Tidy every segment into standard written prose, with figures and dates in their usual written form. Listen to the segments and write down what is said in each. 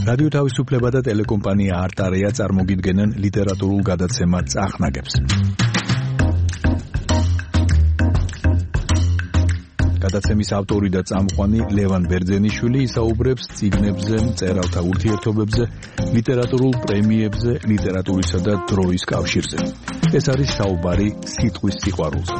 რადიო თავისუფლება და ტელეკომპანია არტარია წარმოგიდგენენ ლიტერატურულ გადაცემა წახნაგებს. გადაცემის ავტორი და წამყვანი ლევან ბერძენიშვილი ისაუბრებს წიგნებზე, მწერალთა ურთიერთობებზე, ლიტერატურულ პრემიებზე, ლიტერატურისა და დროის კავშირზე. ეს არის საუბარი სიტყვის სიყვარულზე.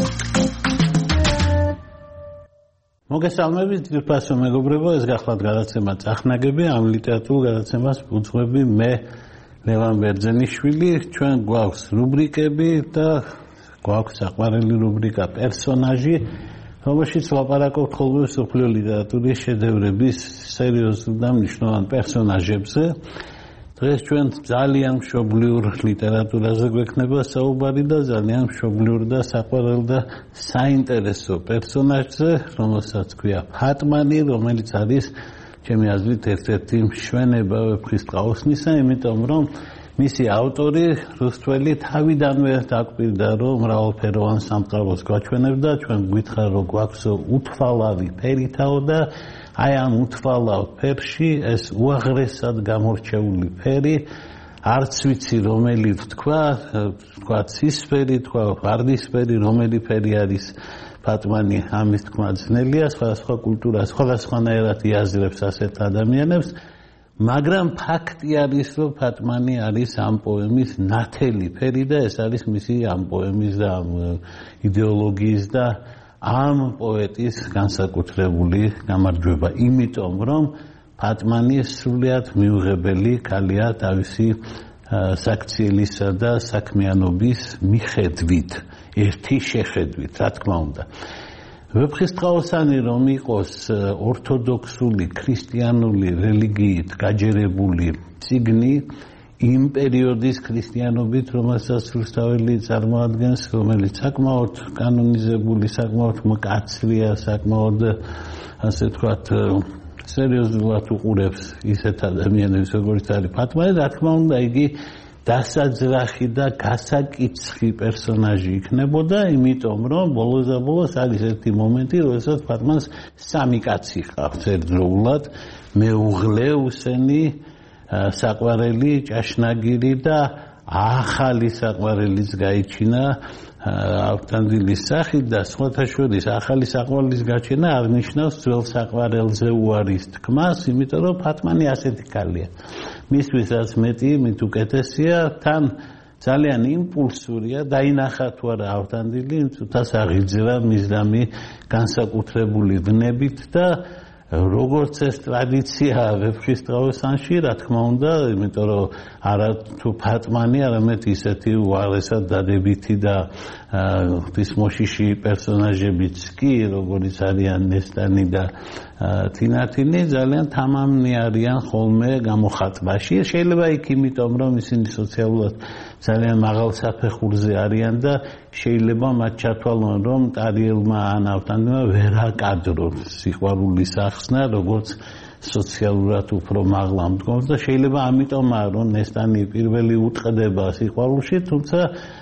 მოგესალმებით, ძვირფასო მეგობრებო, ეს გახლავთ გადაცემა წახნაგები, ამ ლიტერატურულ გადაცემას უძღვები მე ლევან ბერძენიშვილი. ჩვენ გვაქვს რუბრიკები და გვაქვს საყვარელი რუბრიკა პერსონაჟი, რომელშიც ვლაპარაკობთ ხოლმე მსოფლიო ლიტერატურის შედევრების სერიოზულ და მნიშვნელოვან პერსონაჟებზე. დღეს ჩვენ ძალიან მშობლიურ ლიტერატურაზე გვექნება საუბარი და ძალიან მშობლიურ და საყვარელ და საინტერესო პერსონაჟზე, რომელსაც ქვია ფატმანი, რომელიც არის ჩემი აზრით ერთ-ერთი მშვენება ვეფხისტყაოსნისა, იმიტომ რომ მისი ავტორი რუსთველი თავიდანვე დაკვირდა, რომ მრავალფეროვან სამყაროს გვაჩვენებდა, ჩვენ გვითხრა, რომ გვაქვს უთვალავი ფერითაო და აი ამ უთვალავ ფერში ეს უაღრესად გამორჩეული ფერი, არც ვიცი რომელი თქვა ცისფერი, თქვა ვარდისფერი, რომელი ფერი არის ფატმანი, ამის თქმა ძნელია, სხვადასხვა კულტურა სხვადასხვანაირად იაზრებს ასეთ ადამიანებს, მაგრამ ფაქტი არის, რომ ფატმანი არის ამ პოემის ნათელი ფერი და ეს არის მისი ამ პოემის და ამ იდეოლოგიის და ამ პოეტის განსაკუთრებული გამარჯვება, იმიტომ რომ ფატმანი სრულიად მიუღებელი ქალია თავისი საქციელისა და საქმიანობის მიხედვით, ერთი შეხედვით, რა თქმა უნდა. ვეფხისტყაოსანი რომ იყოს ორთოდოქსული, ქრისტიანული რელიგიით გაჯერებული წიგნი, იმ პერიოდის ქრისტიანობით, რომელსაც რუსთაველი წარმოადგენს, რომელიც საკმაოდ კანონიზებული, საკმაოდ მკაცრია, საკმაოდ ასე ვთქვათ, სერიოზულად უყურებს ისეთ ადამიანებს, როგორც არის ფატმანი, რა თქმა უნდა, იგი დასაძრახი და გასაკიცხი პერსონაჟი იქნებოდა, იმიტომ რომ ბოლოს და ბოლოს არის ერთი მომენტი, როდესაც ფატმანს სამი კაცი ჰყავს ერთდროულად, მეუღლე უსენი, საყვარელი ჭაშნაგირი და ახალი საყვარელიც გაიჩინა ავთანდილის სახით და სხვათა შორის ახალი საყვარელის გაჩენა არ ნიშნავს ძველ საყვარელზე უარის თქმას, იმიტომ რომ ფატმანი ასეთი ქალია. მისთვის რაც მეტი, მით უკეთესია, თან ძალიან იმპულსურია, დაინახა თუ არა ავთანდილი, თუთას აღიძრა მისდამი განსაკუთრებული ვნებით და როგორც ეს ტრადიციაა ვეფხისტყაოსანში, რა თქმა უნდა, იმიტომ რომ არა თუ ფატმანი, არამედ ისეთი უაღრესად დადებითი და ღვთისმოშიში პერსონაჟებიც კი, როგორც არიან ნესტანი და თინათინი, ძალიან თამამნი არიან ხოლმე გამოხატვაში. შეიძლება იქ იმიტომ, რომ ისინი სოციალურად ძალიან მაღალ საფეხურზე არიან და შეიძლება მათ ჩათვალონ, რომ ტარიელმა ან ავთანდილმა ვერ აკადრონ სიყვარულის ახსნა, როგორც სოციალურად უფრო მაღლა მდგომს და შეიძლება ამიტომაა, რომ ნესტანი პირველი უტყდება სიყვარულში, თუმცა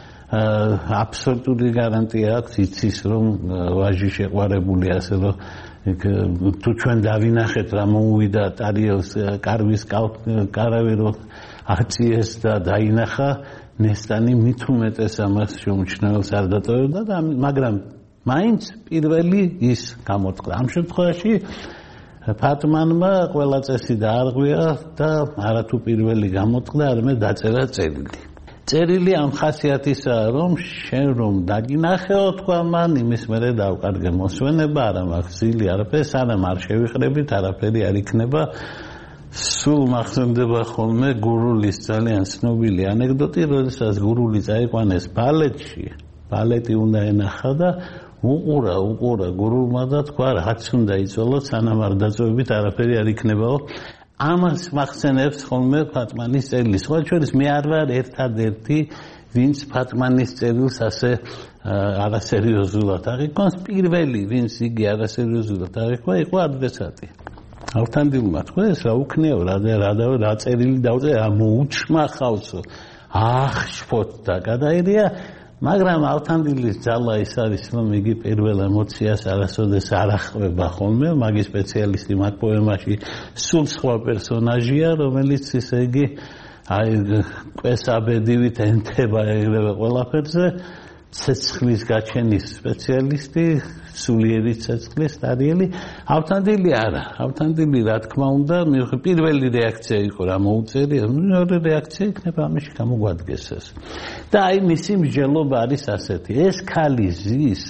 აბსოლუტური გარანტია აქვს, იცის, რომ ვაჟი შეყვარებული, ასე რომ თუ ჩვენ დავინახეთ რა მოუვიდა ტარიელს კარვის კარავი რო აწიეს და დაინახა, ნესტანი მით უმეტეს ამას შეუმჩნეველს არ დატოვებდა, მაგრამ მაინც პირველი ის გამოწყდა. ამ შემთხვევაში ფატმანმა ყველა წესი დაარღვია და არათუ პირველი გამოწყდა, არამედ დაწერა წერილი. წერილი ამ ხასიათისაა, რომ შენ რომ დაგინახეო, თქვა მან, იმის მერე დავკარგე მოსვენება, არა მაქვს ძილი, არაფერს, სანამ არ შევიყრებით, არაფერი არ იქნება. სულ მახსენდება ხოლმე გურულის ძალიან ცნობილი ანეკდოტი, როდესაც გურული წაიყვანეს ბალეტში, ბალეტი უნდა ენახა და უყურა გურულმა და თქვა, რაც უნდა იწველოთ, სანამ არ დაწვევებით, არაფერი არ იქნებაო. ამას მახსენებს ხოლმე ფატმანის წერილი. სხვა შორის მე არ ვარ ერთადერთი, ვინც ფატმანის წერილს ასე არასერიოზულად აღიქვამს. პირველი, ვინც იგი არასერიოზულად აღიქვა, იყო ადრესატი. ავთანდილმა თქვა, ეს რა უქნიაო, რა წერილი დავწერე, მოუჩმა ხავსო. შფოთ და გადაერია, მაგრამ ავთანდილის ძალა ის არის, რომ იგი პირველ ემოციას არასოდეს არ ახმება ხოლმე, მაგის სპეციალისტი მაგ პოემაში სულ სხვა პერსონაჟია, რომელიც ისე იგი აი კვესაბედივით ენთება ეგრევე ყველაფერზე, ცეცხლის გაჩენის სპეციალისტი, სულიერი ცეცხლის სტარიელი. ავთანდილი არა, ავთანდილი რა თქმა უნდა, პირველი რეაქცია იყო რა მოუწერია, მეორე რეაქცია იქნება ამაში გამოგვადგეს ეს. და აი მისი მსჯელობა არის ასეთი, ეს ქალი ზის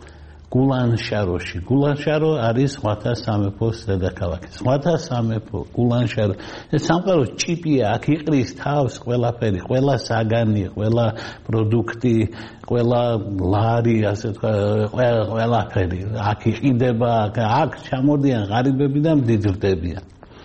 გულანშაროში. გულანშარო არის სხვათა სამეფოს დედაქალაქი. სხვათა სამეფო, გულანშარო. ეს სამყაროს ჭიპია, აქ იყრის თავს ყველაფერი, ყველა საგანი, ყველა პროდუქტი, ყველა ლარი, ასე თქვა, ყველაფერი. აქ იყიდება, აქ ჩამოდიან ღარიბები და მდიდრდებიან.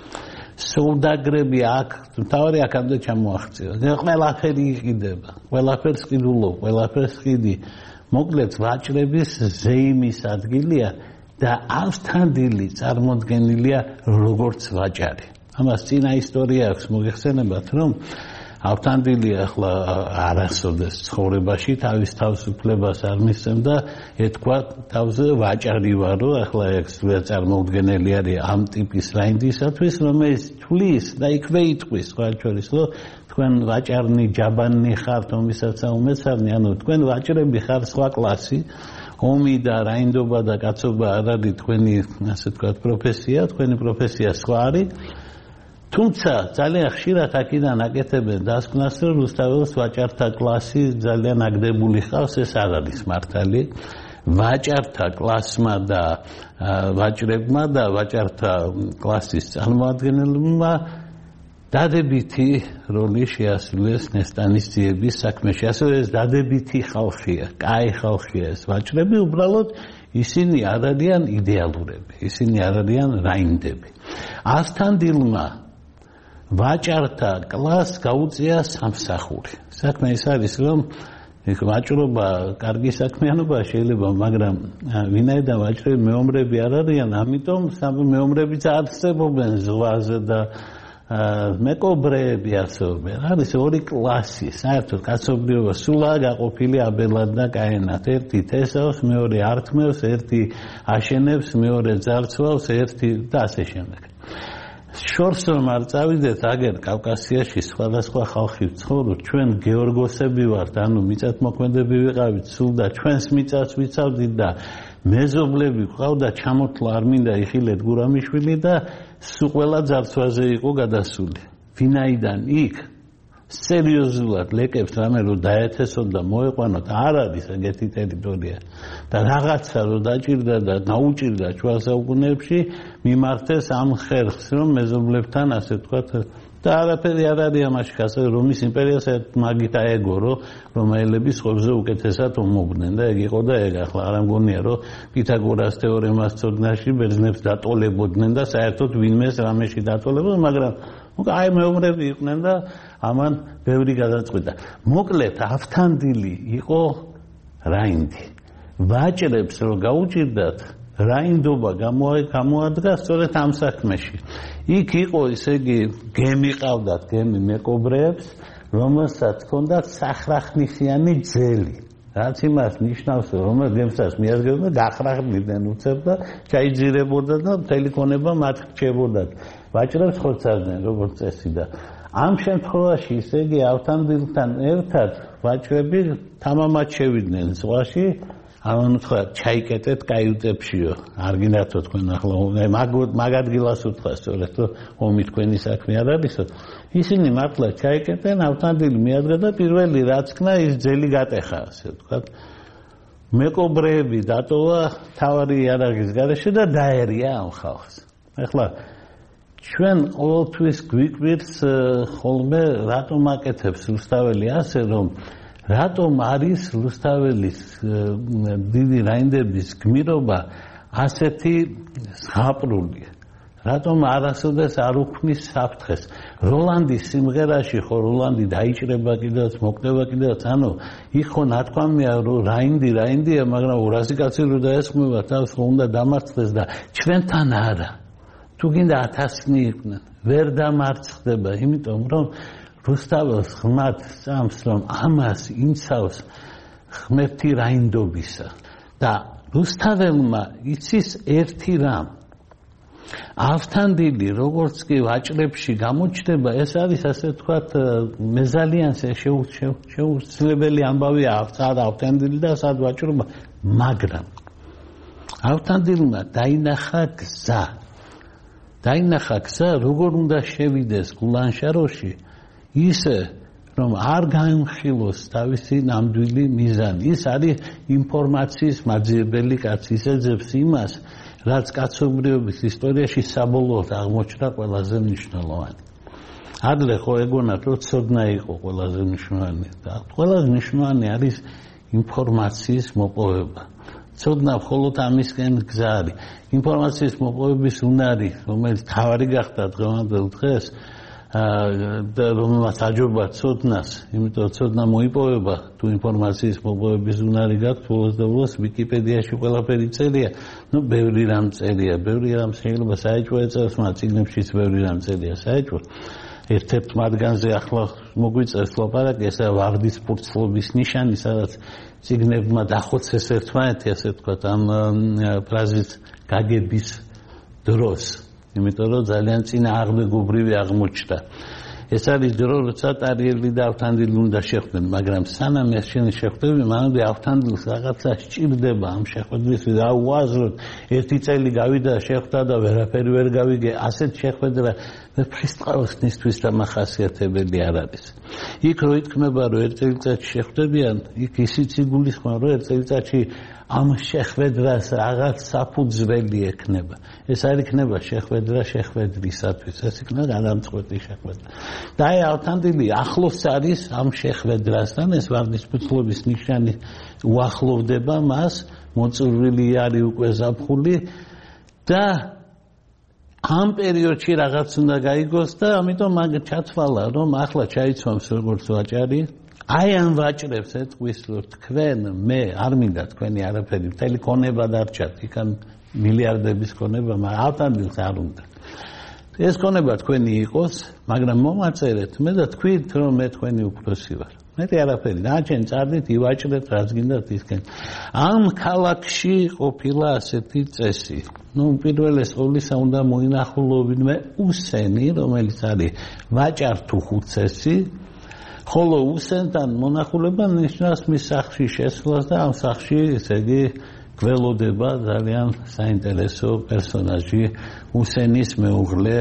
სოუდაგრები აქ, თავი აქამდე ჩამოაღწია. ყველაფერი იყიდება, ყველაფერს ყიდულობ, ყველაფერს ყიდი. მოკლედ ვაჭრების ზეიმის ადგილია და ავთანდილი წარმოდგენილია როგორც ვაჭარი. ამას წინა ისტორია აქვს მოგეხსენებათ, რომ ავთანდილი ახლა არასოდეს ცხოვრებაში თავის თავისუფლებას არ მისცემდა, ეთქვა თავზე ვაჭარი ვარო, ახლა ეს წარმოუდგენელი არის ამ ტიპის რაინდისათვის, რომელიც თulis და იქვე იტყვის სხვა შორის, რომ თქვენ ვაჭარნი ჯაბანი ხართ, ომისაცა უმეცარნი, ანუ თქვენ ვაჭრები ხარ სხვა კლასი, ომი და რაინდობა და კაცობა არ არის თქვენი, ასე ვთქვათ, პროფესია, თქვენი პროფესია სხვა არის. თუმცა ძალიან ხშირად აქედან აკეთებენ დასკვნას, რომ რუსთაველს ვაჭართა კლასი ძალიან აგდებული ხავს, ეს არ არის მართალი. ვაჭართა კლასმა და ვაჭრებმა და ვაჭართა კლასის წარმოადგენლებმა დადებითი როლი შეასრულეს ნესტანისძიების საქმეში. ასევე ეს დადებითი ხალხია, კაი ხალხია ეს ვაჭრები, უბრალოდ ისინი არ არიან იდეალურები, ისინი არ არიან რაინდები. ავთანდილმა ვაჭართა კლასს გაუწია სამსახური. საქმე ის არის, რომ ვაჭრობა კარგი საქმიანობა შეიძლება, მაგრამ ვინაიდან ვაჭრები მეომრები არ არიან, ამიტომ მეომრებიც არსებობენ ზღვაზე და მეკობრეები არსებობენ. არის ორი კლასი, საერთოდ კაცობრიობა სულაა გაყოფილი აბელად და კაინად. ერთი თესავს, მეორე ართმევს, ერთი აშენებს, მეორე ძარცვავს, ერთი და ასე შემდეგ. შორს რომ არ წავიდეთ, აგერ კავკასიაში სხვადასხვა ხალხი ვცხოვრობთ, ჩვენ გეორგოსები ვართ, ანუ მიწათმოქმედები ვიყავით სულ და ჩვენს მიწას ვიცავდით და მეზობლები ყავდა, ჩამოთლა არ მინდა იხილეთ გურამიშვილი და სულ ყველა ძარცვაზე იყო გადასული. ვინაიდან იქ სერიოზულად ლეკებს რამე რომ დაეთესოთ და მოეყვანოთ, არ არის ეგეთი ტერიტორია და რაღაცა რომ დაჭირდა და გაუჭირდა ჩვენ საუკუნეებში მიმართეს ამ ხერხს, რომ მეზობლებთან ასე ვთქვათ და არაფერი არ არის ამაში, ასე რომის იმპერიას მაგით აეგო, რომ რომაელები სხვებზე უკეთესად ომობდნენ და ეგ იყო და ეგ. ახლა არ ამგონია, რომ პითაგორას თეორემას ცოდნაში ბერძნებს დატოლებოდნენ და საერთოდ ვინმეს რამეში დატოლებოდნენ, მაგრამ აი მეომრები იყვნენ და ამან ბევრი გადაწყვიტა. მოკლედ ავთანდილი იყო რაინდი. ვაჭრებს რომ გაუჭირდათ, რაინდობა გამოადგა სწორედ ამ საქმეში. იქ იყო, ისე იგი, გემი ყავდათ, გემი მეკობრეებს, რომელსაც ჰქონდათ სახრახნისიანი ძელი. რაც იმას ნიშნავს, რომ გემსაც მიადგებდა, გახრახნიდნენ უცებ და ჩაიძირებოდა და მთელი ქონება მათ რჩებოდათ. ვაჭრებს ხორცარდნენ, როგორც წესი და ამ შემთხვევაში, ისე იგი, ავთანდილთან ერთად ვაჭრები თამამად შევიდნენ ზღვაში. ანუ თქვა ჩაიკეტეთ კაიუტებშიო, არ გინდათო თქვენ ახლა მაგ ადგილას უთხრა სწორედ, რომ ომი თქვენი საქმე არ არისო. ისინი მართლა ჩაიკეტენ, ავთანდილი მიადგა და პირველი რაც ქნა ის ძელი გატეხა, ასე ვთქვათ. მეკობრეები დატოვა თავარი იარაღის გარეშე და დაერია ამ ხალხს. ახლა ჩვენ ყოველთვის გვიკვირს ხოლმე რატომ აკეთებს რუსთაველი ასე, რომ რატომ არის რუსთაველის დიდი რაინდების გმირობა ასეთი ზღაპრული? რატომ არასოდეს არ უქმნის საფრთხეს? როლანდის სიმღერაში ხო როლანდი დაიჭრება კიდევაც, მოკვდება კიდევაც, ანუ იქ ხო ნათქვამია, რომ რაინდია, მაგრამ 200 კაცი რო დაესხმება თავს, ხო უნდა დამარცხდეს და ჩვენთან არა. თუ გინდა 1000-ნი იყვნენ, ვერ დამარცხდება, იმიტომ რომ რუსთაველს ღმად სწამს, რომ ამას იმცავს ღმერთი რაინდობისა და რუსთაველმა იცის ერთი რამ ავთანდილი როგორც კი ვაჭრებში გამოჩნდება ეს არის ასე ვთქვათ მე ძალიან შეუძლებელი ამბავია სად ავთანდილი და სად ვაჭრობა მაგრამ ავთანდილმა დაინახა გზა როგორ უნდა შევიდეს გულანშაროში ისე რომ არ გაიმხილოს თავისი ნამდვილი მიზანი ის არის ინფორმაციის მაძიებელი კაცი ის ეძებს იმას რაც კაცობრიობის ისტორიაში საბოლოოდ აღმოჩნდა ყველაზე მნიშვნელოვანი ადრე ხო ეგონათ რომ ცოდნა იყო ყველაზე მნიშვნელოვანი და ყველაზე მნიშვნელოვანი არის ინფორმაციის მოპოვება ცოდნა მხოლოდ ამისკენ გზა არის ინფორმაციის მოპოვების უნარი რომელიც თავარი გახდა დღევანდელ დღეს და რომელმაც აჯობა ცოდნას იმიტომ ცოდნა მოიპოვება თუ ინფორმაციის მოპოვების უნარი გაქვს ბოლოს და ბოლოს ვიკიპედიაში ყველაფერი წერია ბევრი რამ წერია ბევრი რამ შეიძლება საეჭვო ეწეროს მაგრამ წიგნებშიც ბევრი რამ წერია საეჭვო ერთ-ერთ მათგანზე ახლა მოგვიწერს ლაპარაკი ესა ვარდის ფურცლობის ნიშანი სადაც წიგნებმა დახოცეს ერთმანეთი ასე ვთქვათ ამ ფრაზის გაგების დროს იმიტომ რომ ძალიან წინააღმდეგობრივი აღმოჩნდა ეს არის დრო როცა ტარიელი და ავთანდილი უნდა შეხვდნენ მაგრამ სანამ ეს შეხვდები მანამდე ავთანდილს რაღაცა სჭირდება ამ შეხვედრისთვის და უაზროდ ერთი წელი გავიდა შეხვდა და ვერაფერი ვერ გავიგე ასეთ შეხვედრა ფრისტყაოსნისთვის დამახასიათებელი არ არის იქ რო ითქმება რომ ერთ წელიწადში შეხვდებიან იქ ისიც იგულისხმება რომ ერთ წელიწადში ამ შეხვედრას რაღაც საფუძველი ექნება ეს არ იქნება შეხვედრა შეხვედრისათვის ეს იქნება გადამწყვეტი შეხვედრა და აი ავთანდილი ახლოს არის ამ შეხვედრასთან ეს ვარდის ფურცლობის ნიშანი უახლოვდება მას მოწურვილი არის უკვე ზაფხული და ამ პერიოდში რაღაც უნდა გაიგოს და ამიტომ მაგ ჩათვალა რომ ახლა ჩაიცვამს როგორც ვაჭარი აი ამ ვაჭრებს ეთქვის რომ თქვენ მე არ მინდა თქვენი არაფერი მთელი ქონება დარჩათ იქან მილიარდების ქონება მაგრამ ავთანდილს არ უნდა ეს ქონება თქვენი იყოს მაგრამ მომაწერეთ მე და თქვით რომ მე თქვენი უფროსი ვარ მე არაფერი დაჩენ წარდით ივაჭრეთ რაც გინდათ ისკენ ამ ქალაქში ყოფილა ასეთი წესი პირველეს ყოვლისა უნდა მოინახულობინმე უსენი რომელიც არის ვაჭარ თუ ხუცესი ხოლო უსენთან მონახულება ნიშნავს მის სახლში შესვლას და ამ სახლში ესე იგი გველოდება ძალიან საინტერესო პერსონაჟი უსენის მეუღლე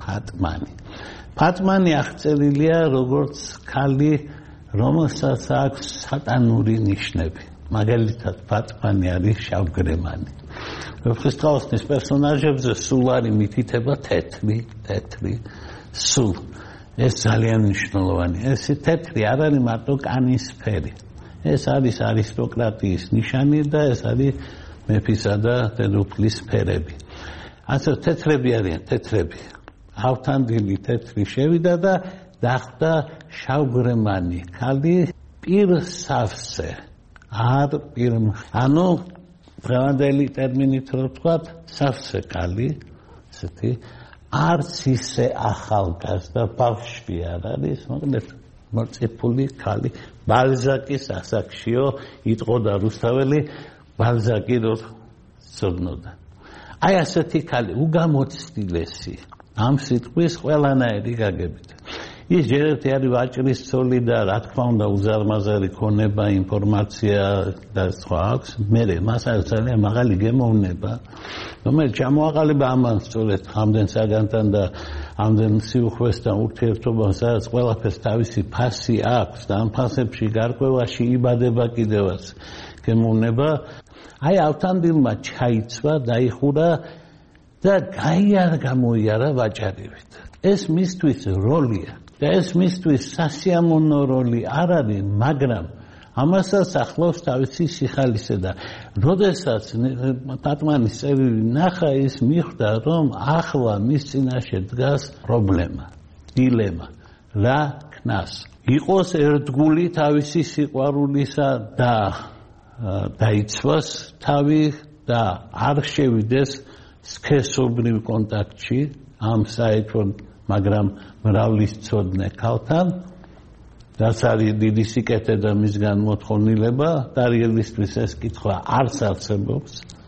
ფატმანი აღწერილია როგორც ქალი რომელსაც აქვს სატანური ნიშნები მაგალითად ფატმანი არის შავგრემანი ფრისტყაოსნის პერსონაჟებზე სულ არის მითითება თეთრი სულ ეს ძალიან მნიშვნელოვანი ეს თეთრი არ არის მარტო კანის ფერი ეს არის არისტოკრატიის ნიშანი და ეს არის მეფისა და დედოფლის ფერები ასე თეთრები არიან თეთრები ავთანდილი თეთრი შევიდა და დახვდა შავგრემანი ქალი პირსავსე არ ანუ დღევანდელი ტერმინით რო ვთქვათ სავსე ქალი ესეთი არც ისე ახალგაზრდა ბავშვი არ არის მოკლედ მოწიფული ქალი ბალზაკის ასაკშიო იტყოდა რუსთაველი ბალზაკი რო ცოდნოდა აი ასეთი ქალი უგამოცდილესი ამ სიტყვის ყველანაირი გაგებით ის ჯერერთი არის ვაჭრის ცოლი და რა თქმა უნდა უზარმაზარი ქონება ინფორმაცია და სხვა აქვს მე მას არის ძალიან მაღალი გემოვნება რომელიც ჩამოაყალიბა ამან სწორედ ამდენ საგანთან და ამდენ სიუხვესთან ურთიერთობამ სადაც ყველაფერს თავისი ფასი აქვს და ამ ფასებში გარკვევაში იბადება კიდევაც გემოვნება აი ავთანდილმა ჩაიცვა დაიხურა და გამოიარა ვაჭარივით ეს მისთვის როლია და ეს მისთვის სასიამოვნო როლი არ არის მაგრამ ამასაც ახლავს თავისი სიხალისე და როდესაც ფატმანის წერილი ნახა ის მიხვდა რომ ახლა მის წინაშე დგას პრობლემა დილემა რა ქნას იყოს ერთგული თავისი სიყვარულისა და დაიცვას თავი და არ შევიდეს სქესობრივ კონტაქტში ამ საერთოდ მაგრამ მრავლისწოდნე ქალთან რაც არის დიდი სიკეთე და მისგან მოთხოვნილება, დარიელისთვის ეს კითხვა არც არსებობს.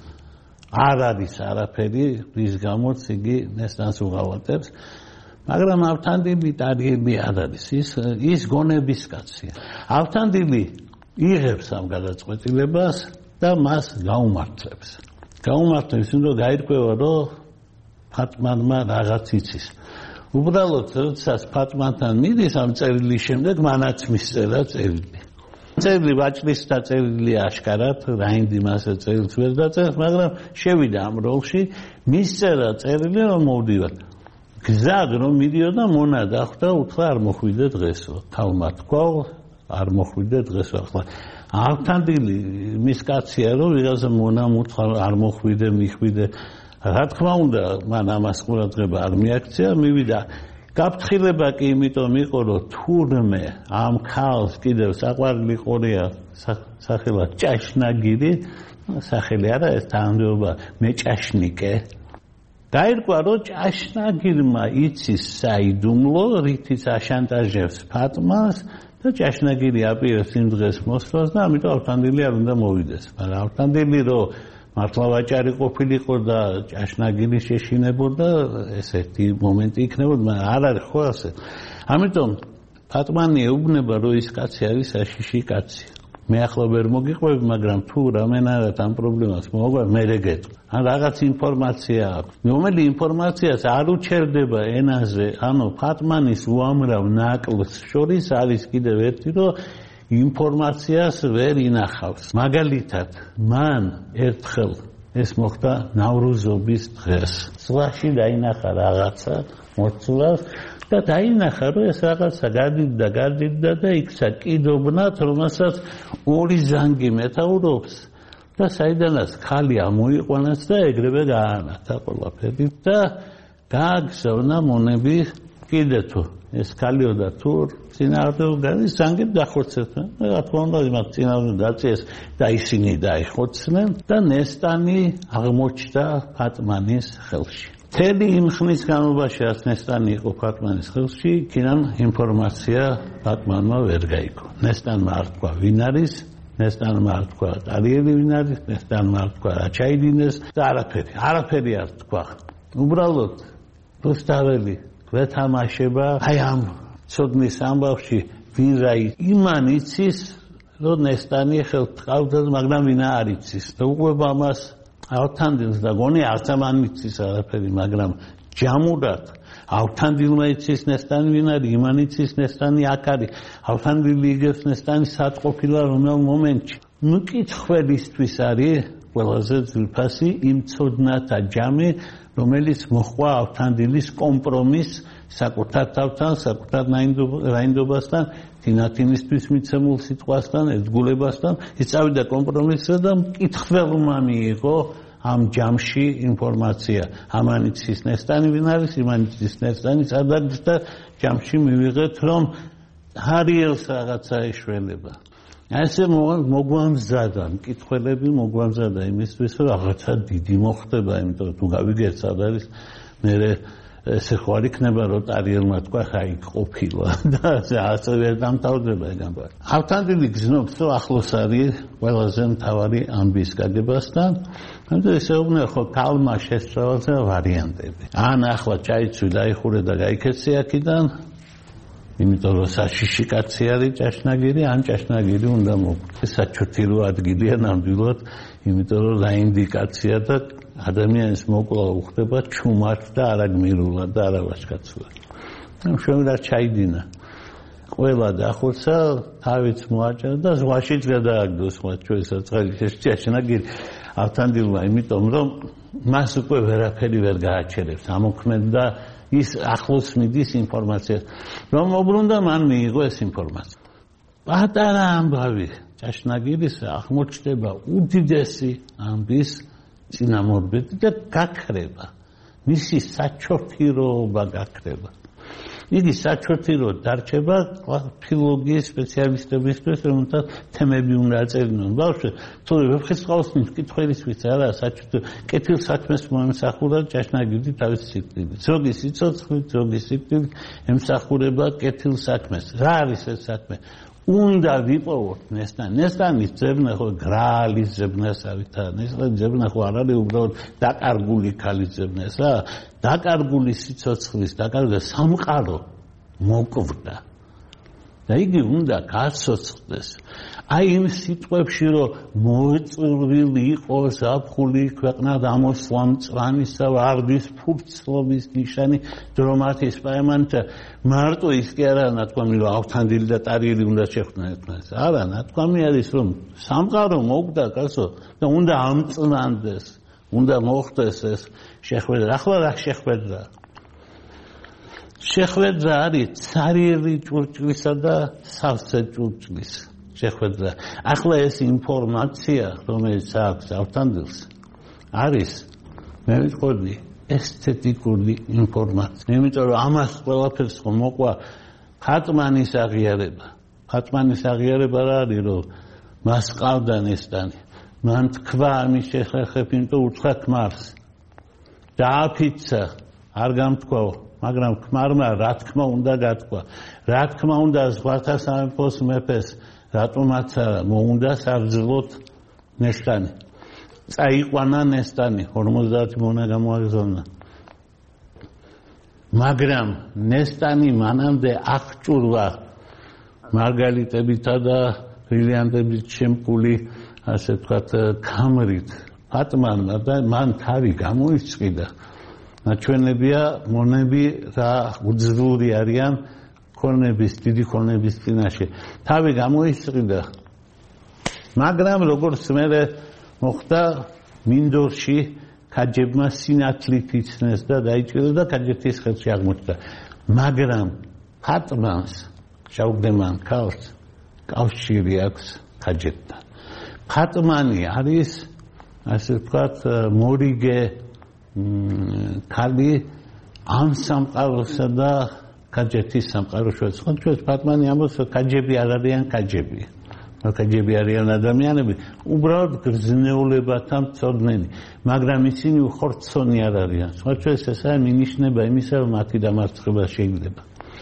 არ არის არაფერი, რის გამოც იგი ნესტანს უღალატებს. მაგრამ ავთანდილი დარიელი არ არის, ის გონების კაცია. ავთანდილი იღებს ამ გადაწყვეტილებას და მას გაუმართლებს. გაუმართლებს, რომ გაირკვევა, რომ ფატმანმა რაღაც იცის. უბრალოდ, როდესაც ფატმანთან მიდის ამ წერილის შემდეგ, მანაც მისწერა წერილი. წერილი ვაჭრის და წერილი აშკარად, რაინდი მასე წერილს ვერ დაწერს, მაგრამ შევიდა ამ როლში, მისწერა წერილი, რომ მოვდივარ. გზად რომ მიდიოდა მონა დახვდა, უთხრა არ მოხვიდე დღესო. თავმა თქვა, არ მოხვიდე დღესო. ახლა ავთანდილი მის კაცია, რომ ვიღაცა მონამ უთხრა არ მოხვიდე, მიხვიდე. რა თქმა უნდა, მან ამას ყურადღება არ მიაქცია, მივიდა. გაფრთხილება კი იმიტომ იყო, რომ თურმე ამ ქალს კიდევ საყვარელი ყურია სახელად ჭაშნაგირი, სახელი არა ეს თანამდებობა მეჭაშნიკე. გაირკვა, რომ ჭაშნაგირმა იცის საიდუმლო, რითიც აშანტაჟებს ფატმას და ჭაშნაგირი აპირებს იმ დღეს მოსვლას და ამიტომ ავთანდილი არ უნდა მოვიდეს. მაგრამ ავთანდილი რომ მართლა ვაჭარი ყოფილიყო და ჭაშნაგირი შეშინებოდა, ესეთი მომენტი იქნებოდა, მაგრამ არ არის ხო ასე. ამიტომ ფატმანი ეუბნება, რომ ის კაცი არის საშიში კაცი. მე ახლა ვერ მოგიყვები, მაგრამ თუ რამენადაც ამ პრობლემას მოგვარ, მე რეგეთქვა. ან რაღაც ინფორმაცია აქვს. რომელი ინფორმაციას არ უჩერდება ენაზე, ანუ ფატმანის უამრავ ნაკლს შორის არის კიდევ ერთი, რომ ინფორმაციას ვერ ინახავს. მაგალითად, მან ერთხელ ეს მოხდა ნავრუზობის დღეს. ზღვაში დაინახა რაღაცა, მოცულავს და დაინახა, რომ ეს რაღაცა გარდიდდა და იქცა კიდობნად, რომელსაც ორი ზანგი მეთაურობს და საიდანაც ხალი ამოიყვანეს და ეგრევე გაანათა ყველაფერი და გააგზავნა მონები კიდე თუ ეს ქალიოდა თუ წინააღმდეგობის ზანგები დახორცეს. რა თქმა უნდა, იმათ წინააღმდეგ დაწიეს და ისინი დაიხოცნენ და ნესტანი აღმოჩნდა ფატმანის ხელში. მთელი იმ ხნის განმავლობაში, რაც ნესტანი იყო ფატმანის ხელში, იქიდან ინფორმაცია ფატმანმა ვერ გაიგო. ნესტანმა არ თქვა ვინ არის, ნესტანმა არ თქვა დარიელი ვინ არის, ნესტანმა არ თქვა რა ჩაიდინეს და არაფერი არ თქვა. უბრალოდ რუსთაველი გვეთამაშება აი ამ ცოდნის ამბავში ვინ რა იმან იცის, რომ ნესტანი ხელთ ყავდა, მაგრამ ვინა არ იცის და უყვება მას ავთანდილს და გონი არც ამან იცის არაფერი, მაგრამ ჯამურად ავთანდილმა იცის ნესტანი ვინ არის, იმან იცის ნესტანი აქ არის, ავთანდილი იგებს ნესტანი სად ყოფილა რომელ მომენტში. ნუ კითხველისთვის არის ყველაზე ძვირფასი იმ ცოდნათა ჯამი, რომელიც მოხდა ავთანდილის კომპრომისს საკუთარ თავთან, საკუთარ რაინდობასთან, თინათინისთვის მიცემულ სიტყვასთან, ერთგულებასთან, ის წავიდა კომპრომისზე და მკითხველმა მიიღო ამ ჯამში ინფორმაცია. ამან იცის ნესტანი ვინ არის, იმან იცის ნესტანი სად არის და ჯამში მივიღეთ, რომ ჰარიელს რაღაცა ეშველება. ასე მოგვამზადა, მკითხველები მოგვამზადა იმისთვის, რომ რაღაცა დიდი მოხდება, იმიტომ თუ გავიგეთ სად არის, მე ესე ხო არ იქნება, რომ ტარიელმა თქვა, ხა იქ ყოფილა და ასე ვერ დამთავრდება ეგ ამბავი. ავთანდილი გზნობს, რომ ახლოს არის ყველაზე მთავარი ამბის გაგებასთან, ამიტომ ესე უბრალოდ ხო ქალმა შესწავლაზე ვარიანტები. ან ახლა ჩაიცვი, დაიხურე და გაიქეცე აქედან, იმიტომ რომ საშიში კაცი არის ჭაშნაგირი, ან ჭაშნაგირი უნდა მოგვიდეს. საჩუქირო ადგილია ნამდვილად, იმიტომ რომ რა ინდიკაცია და ადამიანის მოკლა უხდება ჩუმად და არა გმირულად და არა ვაჟკაცურად. შევიდა ჩაიდინა. ყველა დახოცა, თავიც მოაჭრა და ზღვაშიც გადააგდოს მათ ჩვენს საწყალიშეს ჭაშნაგირი ავთანდილმა, იმიტომ რომ მას უკვე ვერაფერი ვერ გააჩერებს. ამოქმედა ის ახლოს მიდის ინფორმაცია, რომ მოbrunდა მან მიიღო ეს ინფორმაცია. პატარა ამბავი ჭაშნაგირის აღმოჩნდება უდიდესი ამბის წინამორბედი და გაქრება. მისი საჩოქიროობა გაქრება. იგი საჩვენთი რო დარჩება ფილოლოგიის სპეციალისტებისთვის, რომელთა თემები უნდა აწერიონ. ბავშვი, თუ ვეფხისტყაოსნის კითხვისათვის არა საჩვენთი კეთილსაქმეს მოემსახურა ჭაშნაგივი თავის სიკვდილით. ზოგი სიცოცხლით, ზოგი სიკვდილით ემსახურება კეთილსაქმეს. რა არის ეს საქმე? უნდა ვიპოვოთ ნესტანის ძებნა ხო გრალის ძებნას ავითარ ნესტანის ძებნა ხო არ არის უბრალოდ დაკარგული ქალის ძებნას რა დაკარგული სიცოცხლის დაკარგული სამყარო მოკვდა და იგი უნდა გაცოცხლდეს აი იმ სიტყვებში რომ მოეწვილი იყოს ზაფხული ქვეყნა დამოსვლა მწვანისა ვარდის ფურცლობის ნიშანი დრომათის პაემანთა მარტო ის კი არა ნათქვამი რომ ავთანდილი და ტარიელი უნდა შეხვდნენ ერთმანეთს არა ნათქვამი არის რომ სამყარო მოკვდა კაცო და უნდა ამწნანდეს უნდა მოხდეს ეს შეხვედრა ახლა რა შეხვედრა შეხვედრა არის ცარიელი ჭურჭლისა და სავსე ჭურჭლის შეხვედრა ახლა ეს ინფორმაცია რომელიც აქვს ავთანდილს არის მე ვიტყოდი ესთეტიკური ინფორმაცია იმიტომ რომ ამას ყველაფერს ხომ მოყვა ფატმანის აღიარება რა არის რომ მას ყავდა ნესტანი მან თქვა ამის შეხერხებ იმიტომ უთხრა ქმარს დააფიცა არ გამთქვაო მაგრამ ქმარმა რა თქმა უნდა გათქვა რა თქმა უნდა ზღვართა სამეფოს მეფეს რატომაც მოუნდა საბრძოლოთ ნესტანი წაიყვანა ნესტანი 50 მონა გამოაგზავნა მაგრამ ნესტანი მანამდე აღჭურვა მარგალიტებითა და ბრილიანტებით შემკული ასე ვთქვათ ქამრით ფატმანმა და მან თავი გამოისწყიდა ნაჩვენებია მონები რა უძრული არიან ქონების დიდი ქონების წინაშე თავი გამოისწყიდა მაგრამ როგორც მე მოხდა მინდორში ქაჯებმა სინათლით იცნეს და დაიჭირა და ქაჯეთის ხელში აღმოჩნდა მაგრამ ფატმანს შაუგდემან ქალს კავშირი აქვს ქაჯეთთან ფატმანი არის ასე ვთქვათ მორიგე ქალი ამ სამყაროსა და ქაჯეთის სამყაროს შორის ხო ჩვენ ფატმანი ამბობს ქაჯები არ არიან ქაჯები ქაჯები არიან ადამიანები უბრალოდ გრძნეულებათა მწოდნენი მაგრამ ისინი უხორცონი არ არიან სხვა ჩვენ ესაა მინიშნება იმისა რომ მათი დამარცხება შეიძლება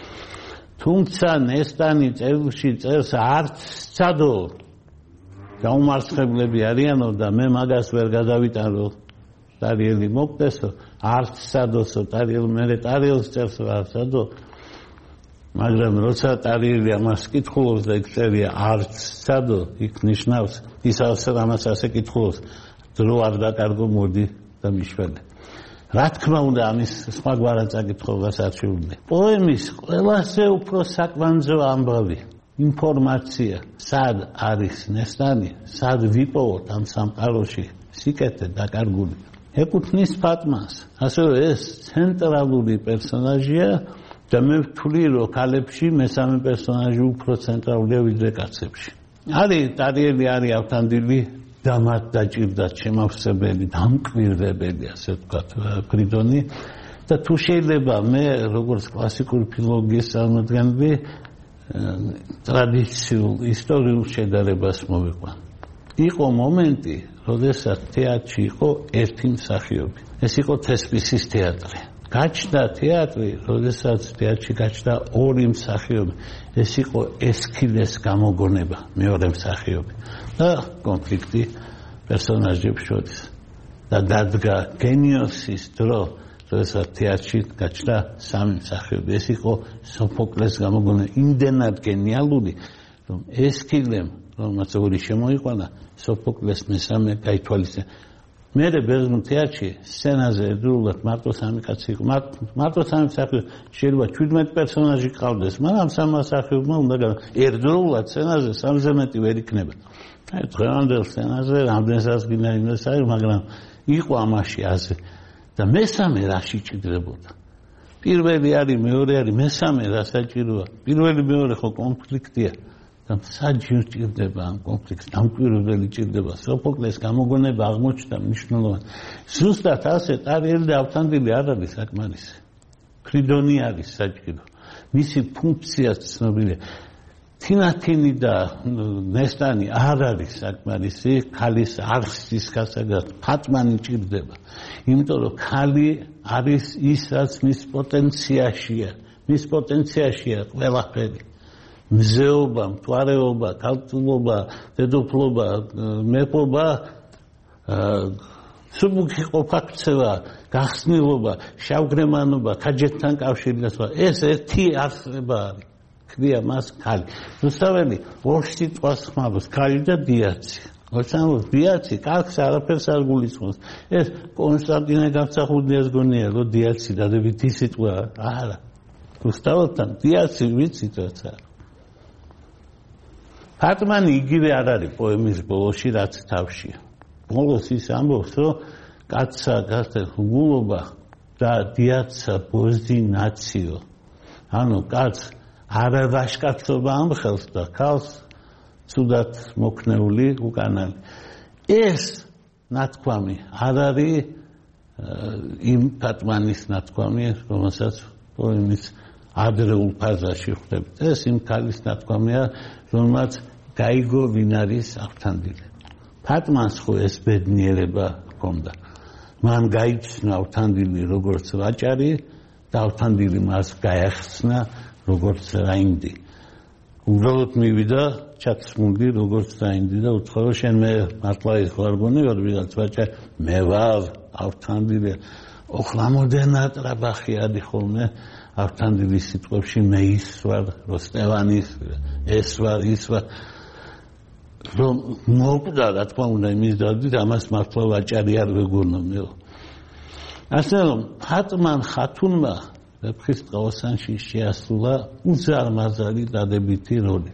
თუმცა ნესტანი წერილში წერს არც სცადო გაუმარცხებლები არიანო და მე მაგას ვერ გადავიტანო ტარიელი მოკდესო არც სადოსო ტარიელ მე ტარიელს წერს არ სადო მაგრამ როცა ტარიელი ამას კითხულობს და იქ წერია არც სადო იქ ნიშნავს ის ამას ასე კითხულობს დრო არ დაკარგო მოდი და მიშვენე რა თქმა უნდა ამის სხვაგვარად წაკითხულობას არ შეუძლია პოემის ყველაზე უფრო საკვანძო ამბავი ინფორმაცია სად არის ნესტანი სად ვიპოვოთ ამ სამყაროში სიკეთე დაკარგული ეკუთვნის ფატმანს ასევე ეს ცენტრალური პერსონაჟია და მე ვთვლი რომ ქალებში მესამე პერსონაჟი უფრო ცენტრალურია ვიდრე კაცებში არის ტარიელი არის ავთანდილი და მათ დაჭირდა შემავსებელი დამკვირვებელი ასე ვთქვათ ფრიდონი და თუ შეიძლება მე როგორც კლასიკური ფილოლოგიის წარმომადგენელი ტრადიციულ ისტორიულ შედარებას მოვიყვან იყო მომენტი როდესაც თეატრში იყო ერთი მსახიობი ეს იყო თესპისის თეატრი გაჩნდა თეატრი როდესაც თეატრში გაჩნდა ორი მსახიობი ეს იყო ესქილეს გამოგონება მეორე მსახიობი და კონფლიქტი პერსონაჟებს შორის და დადგა გენიოსის დრო როდესაც თეატრში გაჩნდა სამი მსახიობი ეს იყო სოფოკლეს გამოგონება იმდენად გენიალური რომ ესქილემ რომელმაც ორი შემოიყვანა სოფოკლეს მესამე გაითვალისწინა მე ბერძნულ თეატრში სცენაზე ერთდროულად მარტო სამი კაცი იყო მარტო სამი მსახიობი შეიძლება 17 პერსონაჟი ყავდეს მაგრამ სამ მსახიობმა უნდა ერთდროულად სცენაზე სამზე მეტი ვერ იქნება აი დღევანდელ სცენაზე რამდენსაც გინდა იმას არის მაგრამ იყო ამაში ასე და მესამე რაში ჭირდებოდა პირველი არის მეორე არის მესამე რა საჭიროა პირველი მეორე ხო კონფლიქტია და საჯი ჭირდება ამ კონფლიქტს დამკვირვებელი ჭირდება სოფოკლეს გამოგონება აღმოჩნდა მნიშვნელოვანი ზუსტად ასე ტარიელი და ავთანდილი არ არის საკმარისი ფრიდონი არის საჭირო მისი ფუნქციაც ცნობილია. თინათინი და ნესტანი არ არის საკმარისი ქალის არხის გასაგად ფატმანი ჭირდება, იმიტომ რომ ქალი არის ის რაც მის პოტენციაშია ყველაფერი. მზეობა, მთვარეობა, ქალწულობა, დედოფლობა, მეფობა, სუბუქი ყოფაქცევა, გახსნილობა, შავგრემანობა, ქაჯეთთან კავშირი და სხვა. ეს ერთი არსება არის. ქვია მას ქალი. რუსთაველი ორ სიტყვას ხმარობს, ქალი და დიაცი. ოჩანოს დიაცი კაცს არაფერს არ გულისხმობს. ეს კონსტანტინე გამსახურდიას გონია, რომ დიაცი დადებითი სიტყვა არა. რუსთაველთან დიაცი ვიცით რაც არის. ფატმანი იგივე არ არის პოემის ბოლოში, რაც თავშია. ბოლოს ის ამბობს, რომ კაცსა გულობა და დიაცსა ბოზდი ნაციო. ანუ კაც არა ვაშკაცობა ამხელს და ქალს ცუდად მოქნეული უკანალი. ეს ნათქვამი არ არის იმ ფატმანის ნათქვამი, რომელსაც პოემის ადრეულ ფაზაში ხვდებით. ეს იმ ქალის ნათქვამია, რომელმაც გაიგო ვინ არის ავთანდილი. ფატმანს ხო ეს ბედნიერება ჰქონდა. მან გაიცნა ავთანდილი როგორც ვაჭარი და ავთანდილი მას გაეხსნა როგორც რაინდი. უბრალოდ მივიდა ჩაცმული როგორც რაინდი და უთხრა რომ შენ მე მართლა ის ხარ გონი ვარ ვიღაც ვაჭარი მე ვარ ავთანდილი. ოხლამოდენა ტრაბახი ადი ხოლმე ავთანდილის სიტყვებში მე ის ვარ როსტევანის ეს ვარ ის ვარ რომ მოკვდა რა თქმა უნდა იმის დადით ამას მართლა ვაჭარი არ ვეგონა მე. ასე რომ ფატმან ხათუნმა ვეფხის ყავასანში შეასრულა უზარმაზარი დადებითი როლი.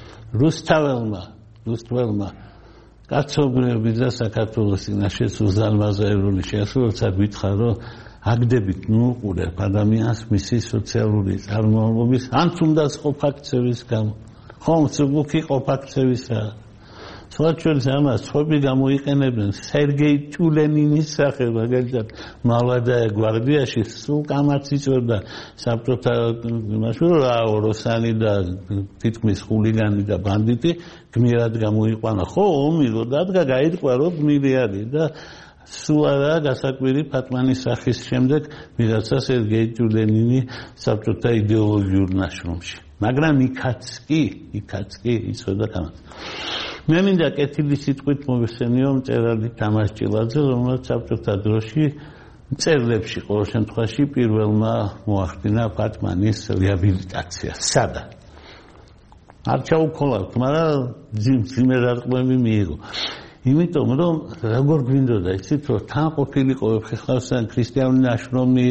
რუსთაველმა კაცობრიობის და საქართველოს წინაშე უზარმაზარი როლი შეასრულა, როცა გითხრა რომ აგდებით ნუყურებ ადამიანს მისი სოციალური წარმოშობის ან თუნდაც ყოფაქცევის გამო. ხომ სუბუქი ყოფაქცევისა. სხვაჩვენს ამას სხვები გამოიყენებენ სერგეი ჭულენინის სახე, მაგალითად მალადაე გვარდიაში სულ კამაც იწვევდა საბჭოთა იმაში რომ როსანი და თითქმის ხულიგანი და ბანდიტი გმირად გამოიყვანა. ხო ომი რო დადგა გაიტყვა რომ გმირი არის და სულ არა გასაკვირი ფატმანის სახის შემდეგ ვიღაცა სერგეი ჭულენინი საბჭოთა იდეოლოგიურ ნაშრომში. მაგრამ იქაც კი იცოდა კამაც. მე მინდა კეთილი სიტყვით მოვიხსენიო მწერალი თამარ ჭილაძე, რომელიც საბჭოთა დროში მწერლებში ყოველ შემთხვევაში პირველმა მოახდინა ფატმანის რეაბილიტაცია. სადაც არ ჩაუქოლავთ, მაგრამ ძიმერარყმები მიიღო. იმიტომ რომ როგორ გვინდოდა იცით რომ თან ყოფილიყო ხალხთან ქრისტიანული ნაშრომი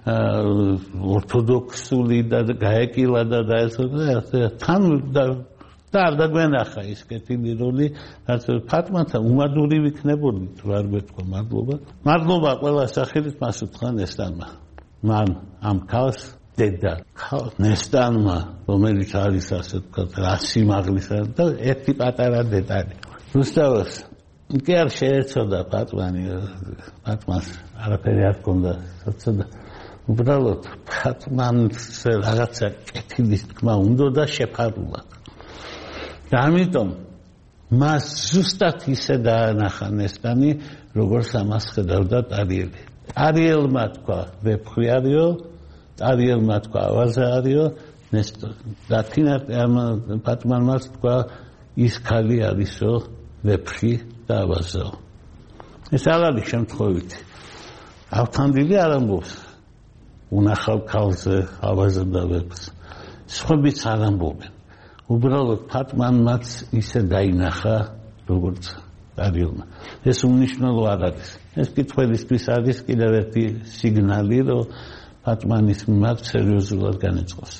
ორთოდოქსული და გაეკილა და თან და არ დაგვენახა ის კეთილი როლი, რაც ფატმანთან უმადური ვიქნებოდი თუ არ გვეთქვა მადლობა ყველა სახელით მას უთხრა ნესტანმა. მან ამ ქალს დედა ნესტანმა, რომელიც არის ასე ვთქვათ რა სიმაღლისა და ერთი პატარა დეტალი. რუსთაველს კი არ შეეცოდა ფატმანს არაფერი არ ჰქონდა, საცოდა უბრალოდ ფატმანს რაღაცა კეთილის თქმა უნდა და შეფარულად. და ამიტომ მას ზუსტად ისე დაანახა ნესტანი, როგორც ამას ხედავდა ტარიელი. ტარიელმა თქვა ვეფხვი არისო, ტარიელმა თქვა ავაზა არისო, და ფატმანმა თქვა ის ქალი არისო, ვეფხვი და ავაზაო. ეს არ არის შემთხვევითი. ავთანდილი არ ამბობს უნახავ ქალზე ავაზა და ვეფხვს. სხვებიც არ ამბობენ. უბრალოდ ფატმანმაც ისე დაინახა, როგორც ტარიელმა. ეს უმნიშვნელო არ არის. ეს კითხვისთვის არის კიდევ ერთი სიგნალი, რომ ფატმანის მიმართ სერიოზულად განეწყოს.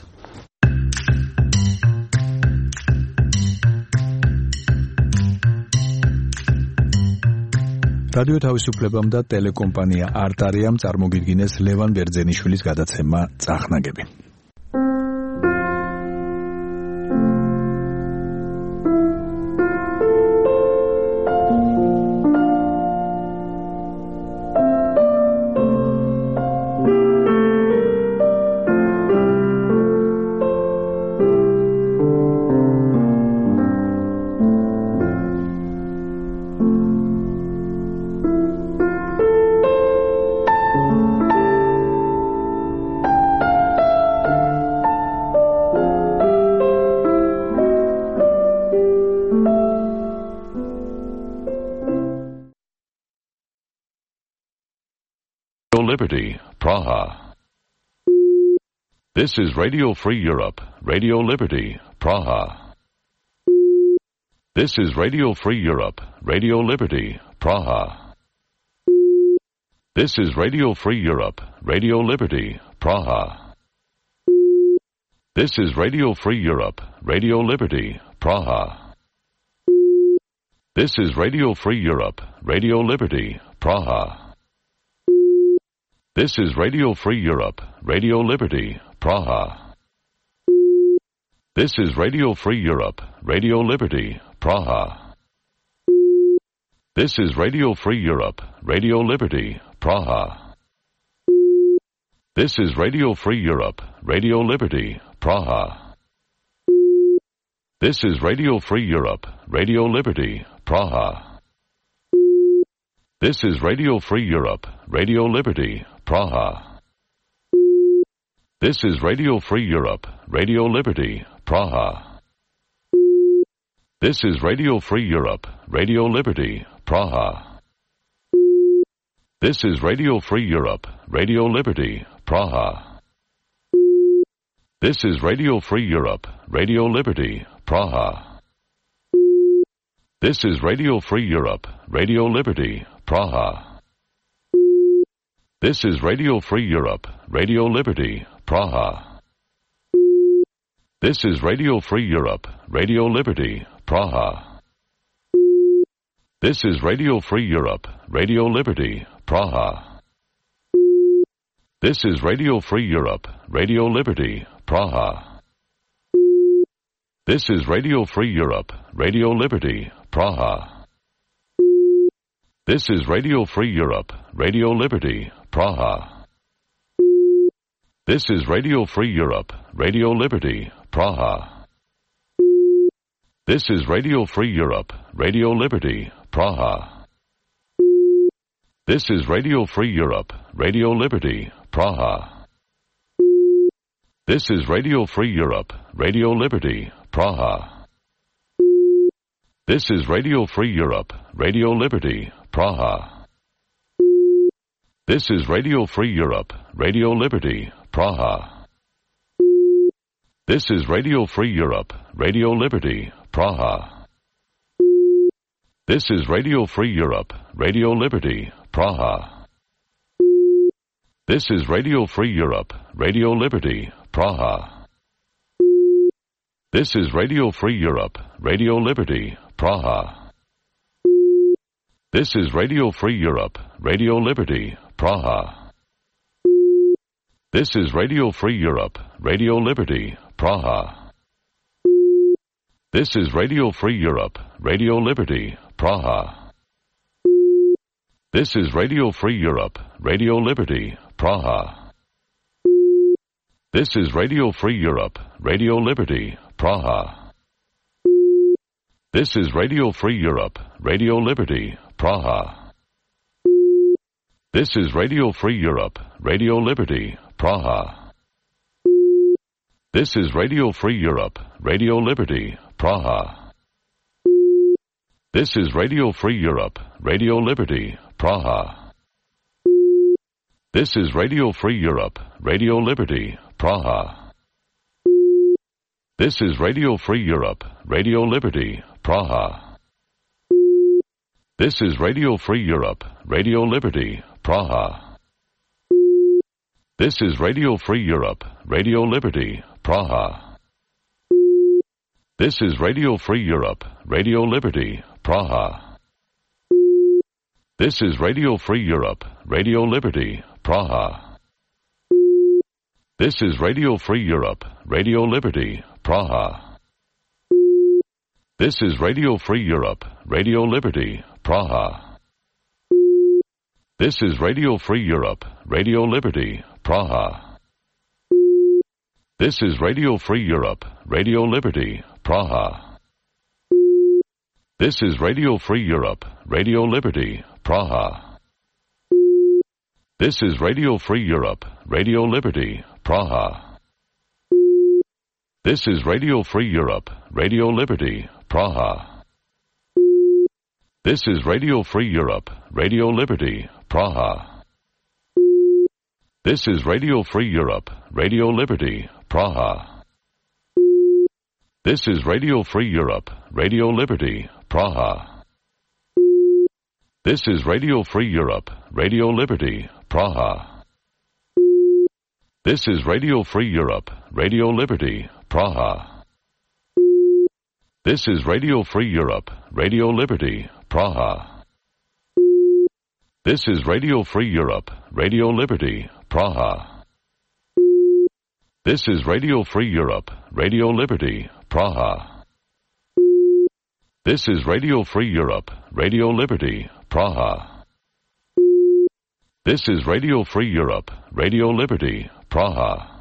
რადიო თავისუფლებამ და ტელეკომპანია არტარიამ წარმოგიდგინეს ლევან ბერძენიშვილის გადაცემა წახნაგები. Liberty, Praha. This is Radio Free Europe, Radio Liberty, Praha. This is Radio Free Europe, Radio Liberty, Praha. This is Radio Free Europe, Radio Liberty, Praha. This is Radio Free Europe, Radio Liberty, Praha. This is Radio Free Europe, Radio Liberty, Praha. This is Radio Free Europe, Radio Liberty, Praha. This is Radio Free Europe, Radio Liberty, Praha. This is Radio Free Europe, Radio Liberty, Praha. This is Radio Free Europe, Radio Liberty, Praha. This is Radio Free Europe, Radio Liberty, Praha. This is Radio Free Europe, Radio Liberty, Praha. This is Radio Free Europe, Radio Liberty, Praha. This is Radio Free Europe, Radio Liberty, Praha. This is Radio Free Europe, Radio Liberty, Praha. This is Radio Free Europe, Radio Liberty, Praha. This is Radio Free Europe, Radio Liberty, Praha. This is Radio Free Europe, Radio Liberty, Praha. This is Radio Free Europe, Radio Liberty, Praha. This is Radio Free Europe, Radio Liberty, Praha. This is Radio Free Europe, Radio Liberty, Praha. This is Radio Free Europe, Radio Liberty, Praha. This is Radio Free Europe, Radio Liberty, Praha. This is Radio Free Europe, Radio Liberty, Praha. This is Radio Free Europe, Radio Liberty, Praha. This is Radio Free Europe, Radio Liberty, Praha. This is Radio Free Europe, Radio Liberty, Praha. This is Radio Free Europe, Radio Liberty, Praha. This is Radio Free Europe, Radio Liberty, Praha. This is Radio Free Europe, Radio Liberty, Praha. This is Radio Free Europe, Radio Liberty, Praha. This is Radio Free Europe, Radio Liberty, Praha. This is Radio Free Europe, Radio Liberty, Praha. This is Radio Free Europe, Radio Liberty, Praha. This is Radio Free Europe, Radio Liberty, Praha. This is Radio Free Europe, Radio Liberty, Praha. This is Radio Free Europe, Radio Liberty, Praha. This is Radio Free Europe, Radio Liberty, Praha. This is Radio Free Europe, Radio Liberty, Praha. This is Radio Free Europe, Radio Liberty, Praha. This is Radio Free Europe, Radio Liberty, Praha. This is Radio Free Europe, Radio Liberty, Praha. This is Radio Free Europe, Radio Liberty, Praha. This is Radio Free Europe, Radio Liberty, Praha. This is Radio Free Europe, Radio Liberty, Praha. This is Radio Free Europe, Radio Liberty, Praha. This is Radio Free Europe, Radio Liberty, Praha. This is Radio Free Europe, Radio Liberty, Praha. This is Radio Free Europe, Radio Liberty, Praha. This is Radio Free Europe, Radio Liberty, Praha. This is Radio Free Europe, Radio Liberty, Praha. This is Radio Free Europe, Radio Liberty, Praha. This is Radio Free Europe, Radio Liberty, Praha. This is Radio Free Europe, Radio Liberty, Praha. This is Radio Free Europe, Radio Liberty, Praha. This is Radio Free Europe, Radio Liberty, Praha. This is Radio Free Europe, Radio Liberty, Praha. This is Radio Free Europe, Radio Liberty, Praha. This is Radio Free Europe, Radio Liberty, Praha. This is Radio Free Europe, Radio Liberty, Praha. This is Radio Free Europe, Radio Liberty, Praha. This is Radio Free Europe, Radio Liberty, Praha. This is Radio Free Europe, Radio Liberty, Praha. This is Radio Free Europe, Radio Liberty, Praha. This is Radio Free Europe, Radio Liberty, Praha.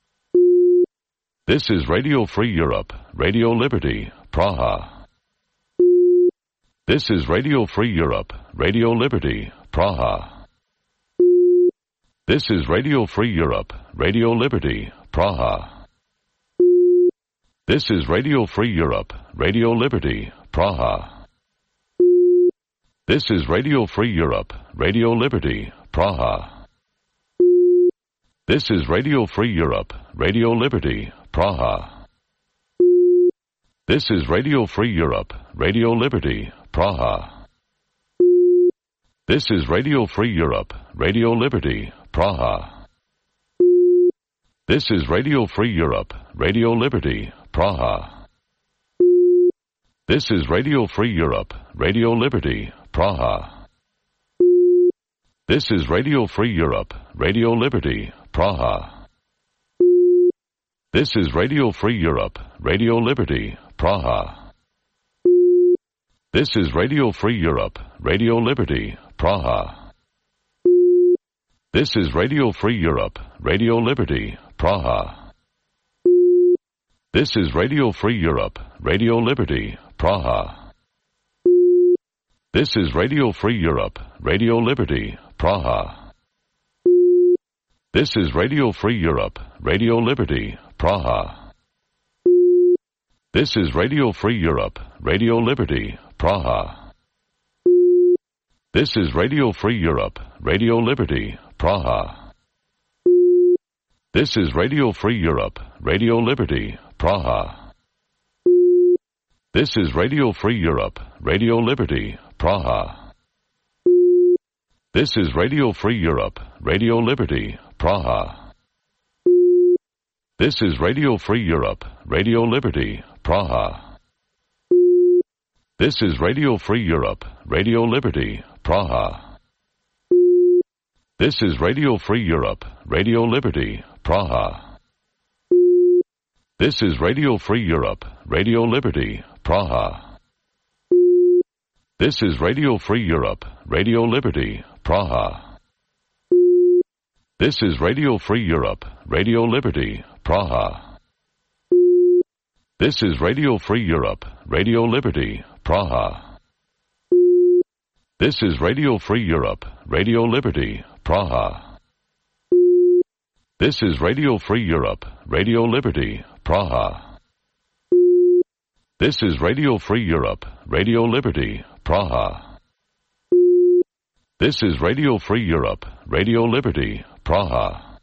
This is Radio Free Europe, Radio Liberty, Praha. This is Radio Free Europe, Radio Liberty, Praha. This is Radio Free Europe, Radio Liberty, Praha. This is Radio Free Europe, Radio Liberty, Praha. This is Radio Free Europe, Radio Liberty, Praha. This is Radio Free Europe, Radio Liberty, Praha. This is Radio Free Europe, Radio Liberty, Praha. This is Radio Free Europe, Radio Liberty, Praha. This is Radio Free Europe, Radio Liberty, Praha. This is Radio Free Europe, Radio Liberty, Praha. This is Radio Free Europe, Radio Liberty, Praha. This is Radio Free Europe, Radio Liberty, Praha. This is Radio Free Europe, Radio Liberty, Praha. This is Radio Free Europe, Radio Liberty, Praha. This is Radio Free Europe, Radio Liberty, Praha. This is Radio Free Europe, Radio Liberty, Praha. This is Radio Free Europe, Radio Liberty, Praha. This is Radio Free Europe, Radio Liberty, Praha. This is Radio Free Europe, Radio Liberty, Praha. This is Radio Free Europe, Radio Liberty, Praha. This is Radio Free Europe, Radio Liberty, Praha. This is Radio Free Europe, Radio Liberty, Praha. This is Radio Free Europe, Radio Liberty, Praha. This is Radio Free Europe, Radio Liberty, Praha. This is Radio Free Europe, Radio Liberty, Praha. This is Radio Free Europe, Radio Liberty, Praha. This is Radio Free Europe, Radio Liberty, Praha. This is Radio Free Europe, Radio Liberty, Praha. This is Radio Free Europe, Radio Liberty, Praha. This is Radio Free Europe, Radio Liberty, Praha. This is Radio Free Europe, Radio Liberty, Praha. This is Radio Free Europe, Radio Liberty, Praha. This is Radio Free Europe, Radio Liberty, Praha.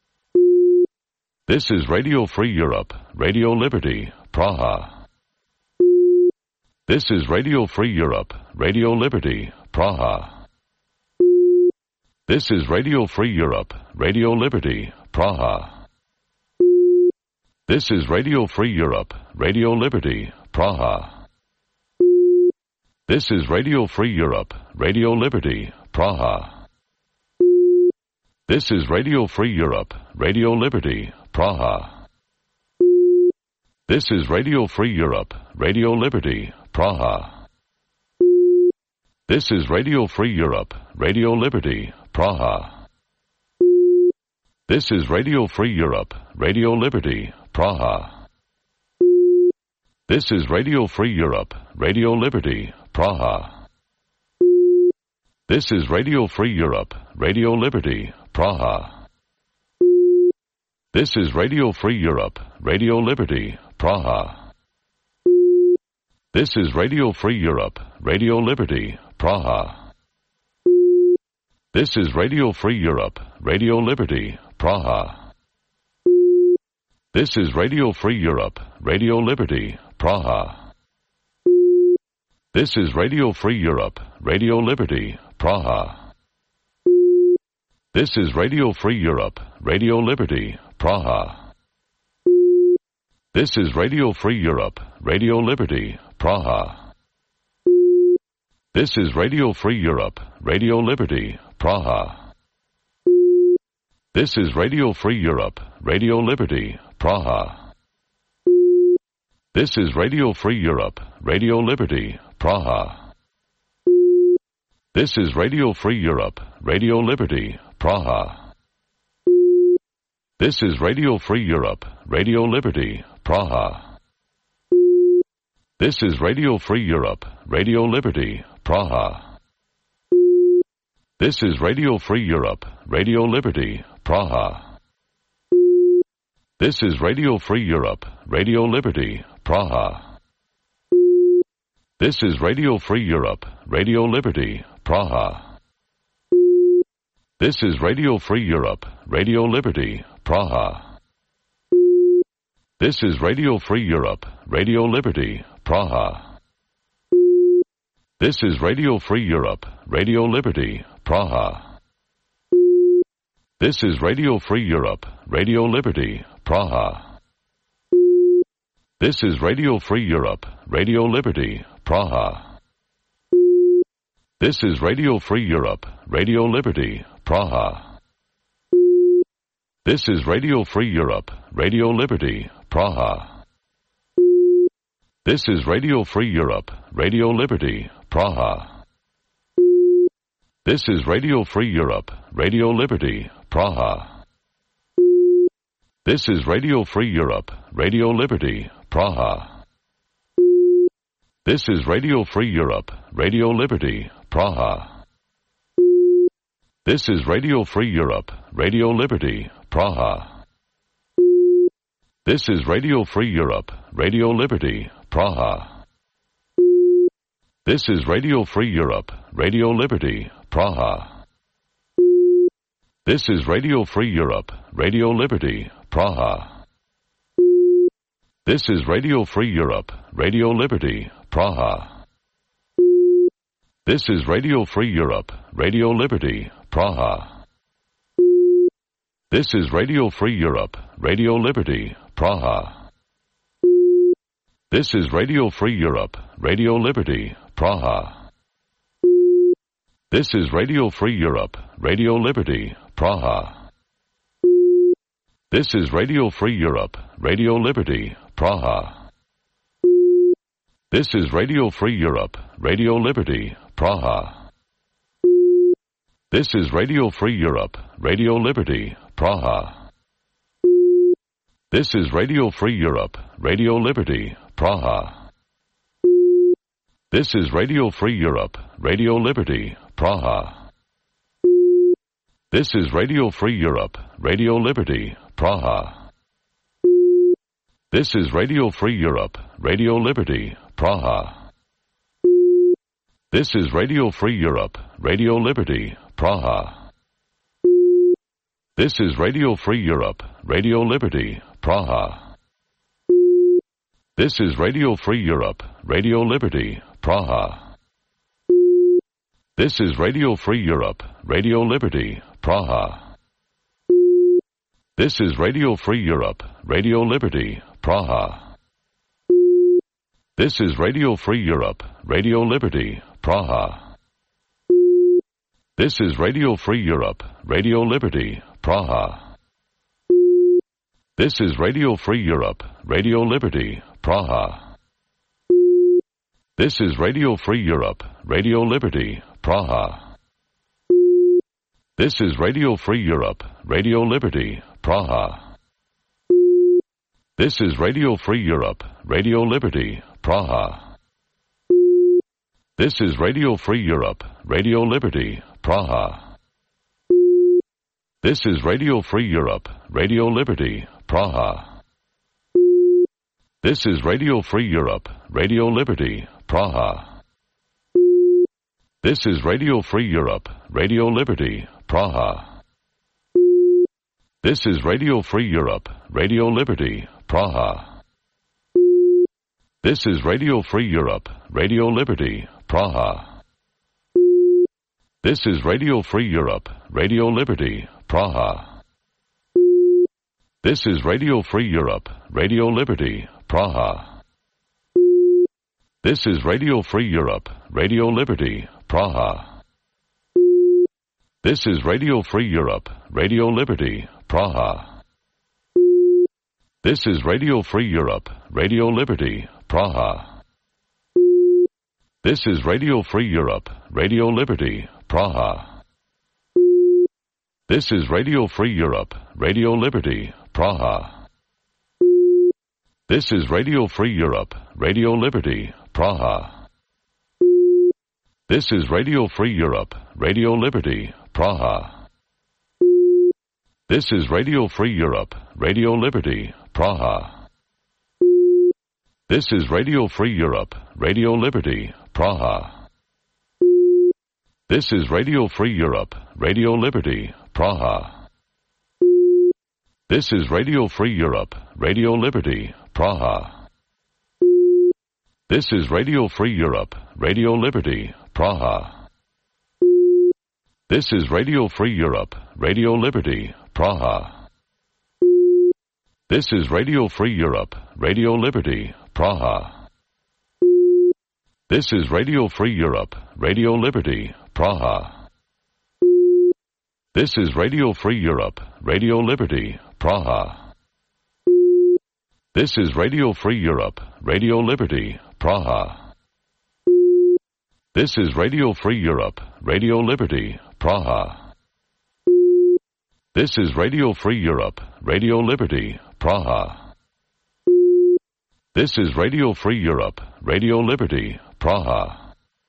This is Radio Free Europe, Radio Liberty, Praha. This is Radio Free Europe, Radio Liberty, Praha. This is Radio Free Europe, Radio Liberty, Praha. This is Radio Free Europe, Radio Liberty, Praha. This is Radio Free Europe, Radio Liberty, Praha. This is Radio Free Europe, Radio Liberty, Praha. This is Radio Free Europe, Radio Liberty, Praha. This is Radio Free Europe, Radio Liberty, Praha. This is Radio Free Europe, Radio Liberty, Praha. This is Radio Free Europe, Radio Liberty, Praha. This is Radio Free Europe, Radio Liberty, Praha. This is Radio Free Europe, Radio Liberty, Praha. This is Radio Free Europe, Radio Liberty, Praha. This is Radio Free Europe, Radio Liberty, Praha. This is Radio Free Europe, Radio Liberty, Praha. This is Radio Free Europe, Radio Liberty, Praha. This is Radio Free Europe, Radio Liberty, Praha. This is Radio Free Europe, Radio Liberty, Praha. This is Radio Free Europe, Radio Liberty, Praha. This is Radio Free Europe, Radio Liberty, Praha. This is Radio Free Europe, Radio Liberty, Praha. This is Radio Free Europe, Radio Liberty, Praha. This is Radio Free Europe, Radio Liberty, Praha. This is Radio Free Europe, Radio Liberty, Praha. This is Radio Free Europe, Radio Liberty, Praha. This is Radio Free Europe, Radio Liberty, Praha. This is Radio Free Europe, Radio Liberty, Praha. This is Radio Free Europe, Radio Liberty, Praha. This is Radio Free Europe, Radio Liberty, Praha. This is Radio Free Europe, Radio Liberty, Praha. This is Radio Free Europe, Radio Liberty, Praha. This is Radio Free Europe, Radio Liberty, Praha. This is Radio Free Europe, Radio Liberty, Praha. This is Radio Free Europe, Radio Liberty, Praha. This is Radio Free Europe, Radio Liberty, Praha. This is Radio Free Europe, Radio Liberty, Praha. This is Radio Free Europe, Radio Liberty, Praha. This is Radio Free Europe, Radio Liberty, Praha. This is Radio Free Europe, Radio Liberty, Praha. This is Radio Free Europe, Radio Liberty, Praha. This is Radio Free Europe, Radio Liberty, Praha. This is Radio Free Europe, Radio Liberty, Praha. This is Radio Free Europe, Radio Liberty, Praha. This is Radio Free Europe, Radio Liberty, Praha. This is Radio Free Europe, Radio Liberty, Praha. This is Radio Free Europe, Radio Liberty, Praha. This is Radio Free Europe, Radio Liberty, Praha. This is Radio Free Europe, Radio Liberty, Praha. This is Radio Free Europe, Radio Liberty, Praha. This is Radio Free Europe, Radio Liberty, Praha. This is Radio Free Europe, Radio Liberty, Praha. This is Radio Free Europe, Radio Liberty, Praha. This is Radio Free Europe, Radio Liberty, Praha. This is Radio Free Europe, Radio Liberty, Praha. This is Radio Free Europe, Radio Liberty, Praha. This is Radio Free Europe, Radio Liberty, Praha. This is Radio Free Europe, Radio Liberty, Praha. This is Radio Free Europe, Radio Liberty, Praha. This is Radio Free Europe, Radio Liberty, Praha. This is Radio Free Europe, Radio Liberty, Praha. This is Radio Free Europe, Radio Liberty, Praha. This is Radio Free Europe, Radio Liberty, Praha. This is Radio Free Europe, Radio Liberty, Praha. This is Radio Free Europe, Radio Liberty, Praha. This is Radio Free Europe, Radio Liberty, Praha. This is Radio Free Europe, Radio Liberty, Praha. This is Radio Free Europe, Radio Liberty, Praha. This is Radio Free Europe, Radio Liberty, Praha. This is Radio Free Europe, Radio Liberty, Praha. This is Radio Free Europe, Radio Liberty, Praha. This is Radio Free Europe, Radio Liberty, Praha. This is Radio Free Europe, Radio Liberty, Praha. This is Radio Free Europe, Radio Liberty, Praha. This is Radio Free Europe, Radio Liberty, Praha. This is Radio Free Europe, Radio Liberty, Praha. This is Radio Free Europe, Radio Liberty, Praha. This is Radio Free Europe, Radio Liberty, Praha. This is Radio Free Europe, Radio Liberty, Praha. This is Radio Free Europe, Radio Liberty, Praha. This is Radio Free Europe, Radio Liberty, Praha. This is Radio Free Europe, Radio Liberty, Praha. This is Radio Free Europe, Radio Liberty, Praha. This is Radio Free Europe, Radio Liberty, Praha. This is Radio Free Europe, Radio Liberty, Praha. This is Radio Free Europe, Radio Liberty, Praha. This is Radio Free Europe, Radio Liberty, Praha. This is Radio Free Europe, Radio Liberty, Praha. This is Radio Free Europe, Radio Liberty, Praha. This is Radio Free Europe, Radio Liberty, Praha. This is Radio Free Europe, Radio Liberty, Praha. This is Radio Free Europe, Radio Liberty, Praha. This is Radio Free Europe, Radio Liberty, Praha. This is Radio Free Europe, Radio Liberty, Praha.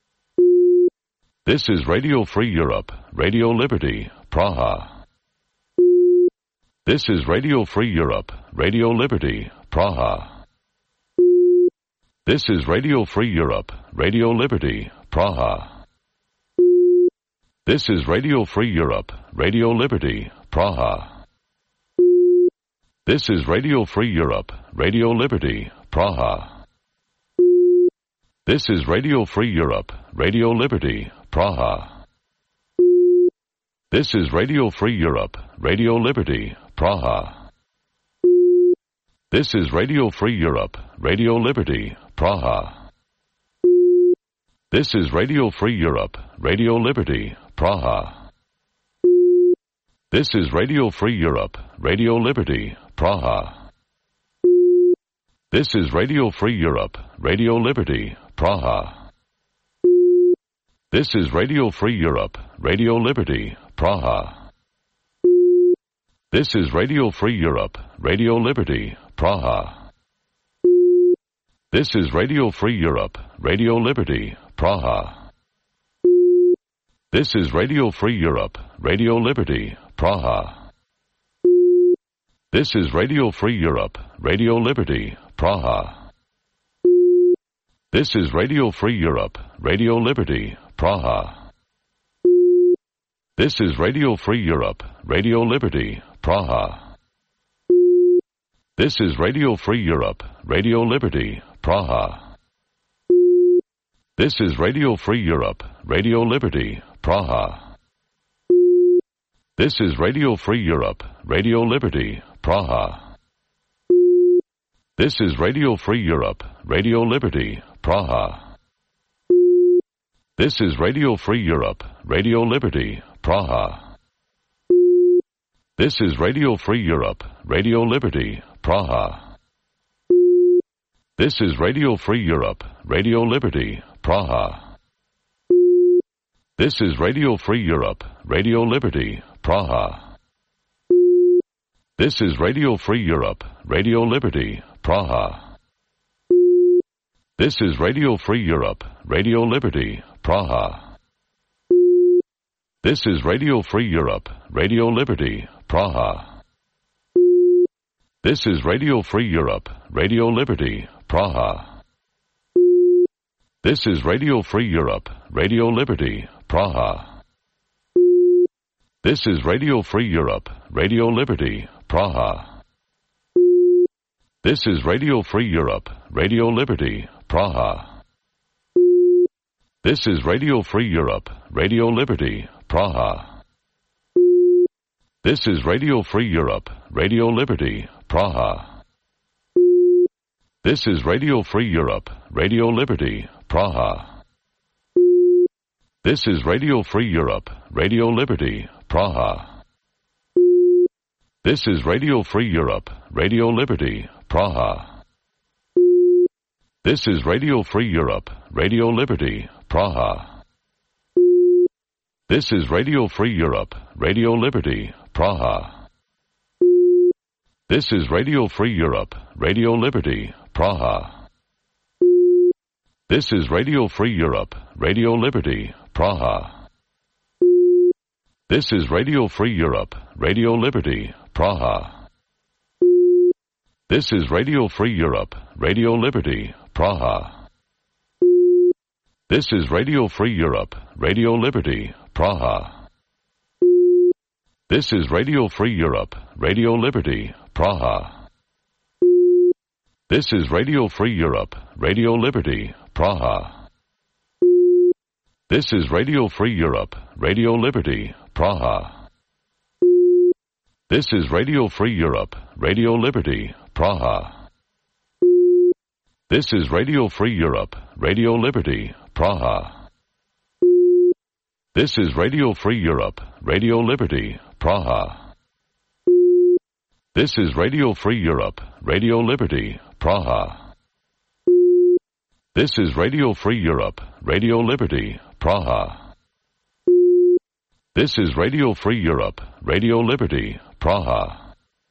This is Radio Free Europe, Radio Liberty, Praha. This is Radio Free Europe, Radio Liberty, Praha. This is Radio Free Europe, Radio Liberty, Praha. This is Radio Free Europe, Radio Liberty, Praha. This is Radio Free Europe, Radio Liberty, Praha. This is Radio Free Europe, Radio Liberty, Praha. This is Radio Free Europe, Radio Liberty, Praha. This is Radio Free Europe, Radio Liberty, Praha. This is Radio Free Europe, Radio Liberty, Praha. This is Radio Free Europe, Radio Liberty, Praha. This is Radio Free Europe, Radio Liberty, Praha. This is Radio Free Europe, Radio Liberty, Praha. This is Radio Free Europe, Radio Liberty, Praha. This is Radio Free Europe, Radio Liberty, Praha. This is Radio Free Europe, Radio Liberty, Praha. This is Radio Free Europe, Radio Liberty, Praha. This is Radio Free Europe, Radio Liberty, Praha. This is Radio Free Europe, Radio Liberty, Praha. This is Radio Free Europe, Radio Liberty, Praha. This is Radio Free Europe, Radio Liberty, Praha. This is Radio Free Europe, Radio Liberty, Praha. This is Radio Free Europe, Radio Liberty, Praha. This is Radio Free Europe, Radio Liberty, Praha. This is Radio Free Europe, Radio Liberty, Praha. This is Radio Free Europe, Radio Liberty, Praha. This is Radio Free Europe, Radio Liberty, Praha. This is Radio Free Europe, Radio Liberty, Praha. This is Radio Free Europe, Radio Liberty, Praha. This is Radio Free Europe, Radio Liberty, Praha. This is Radio Free Europe, Radio Liberty, Praha. This is Radio Free Europe, Radio Liberty, Praha. This is Radio Free Europe, Radio Liberty, Praha. This is Radio Free Europe, Radio Liberty, Praha. This is Radio Free Europe, Radio Liberty, Praha. This is Radio Free Europe, Radio Liberty, Praha. This is Radio Free Europe, Radio Liberty, Praha. This is Radio Free Europe, Radio Liberty, Praha. This is Radio Free Europe, Radio Liberty, Praha. This is Radio Free Europe, Radio Liberty, Praha. This is Radio Free Europe, Radio Liberty, Praha. This is Radio Free Europe, Radio Liberty, Praha. This is Radio Free Europe, Radio Liberty, Praha. This is Radio Free Europe, Radio Liberty, Praha. This is Radio Free Europe, Radio Liberty, Praha. This is Radio Free Europe, Radio Liberty, Praha. This is Radio Free Europe, Radio Liberty, Praha. This is Radio Free Europe, Radio Liberty, Praha. This is Radio Free Europe, Radio Liberty, Praha. This is Radio Free Europe, Radio Liberty, Praha. This is Radio Free Europe, Radio Liberty, Praha. This is Radio Free Europe, Radio Liberty, Praha. This is Radio Free Europe, Radio Liberty, Praha. This is Radio Free Europe, Radio Liberty, Praha. This is Radio Free Europe, Radio Liberty, Praha.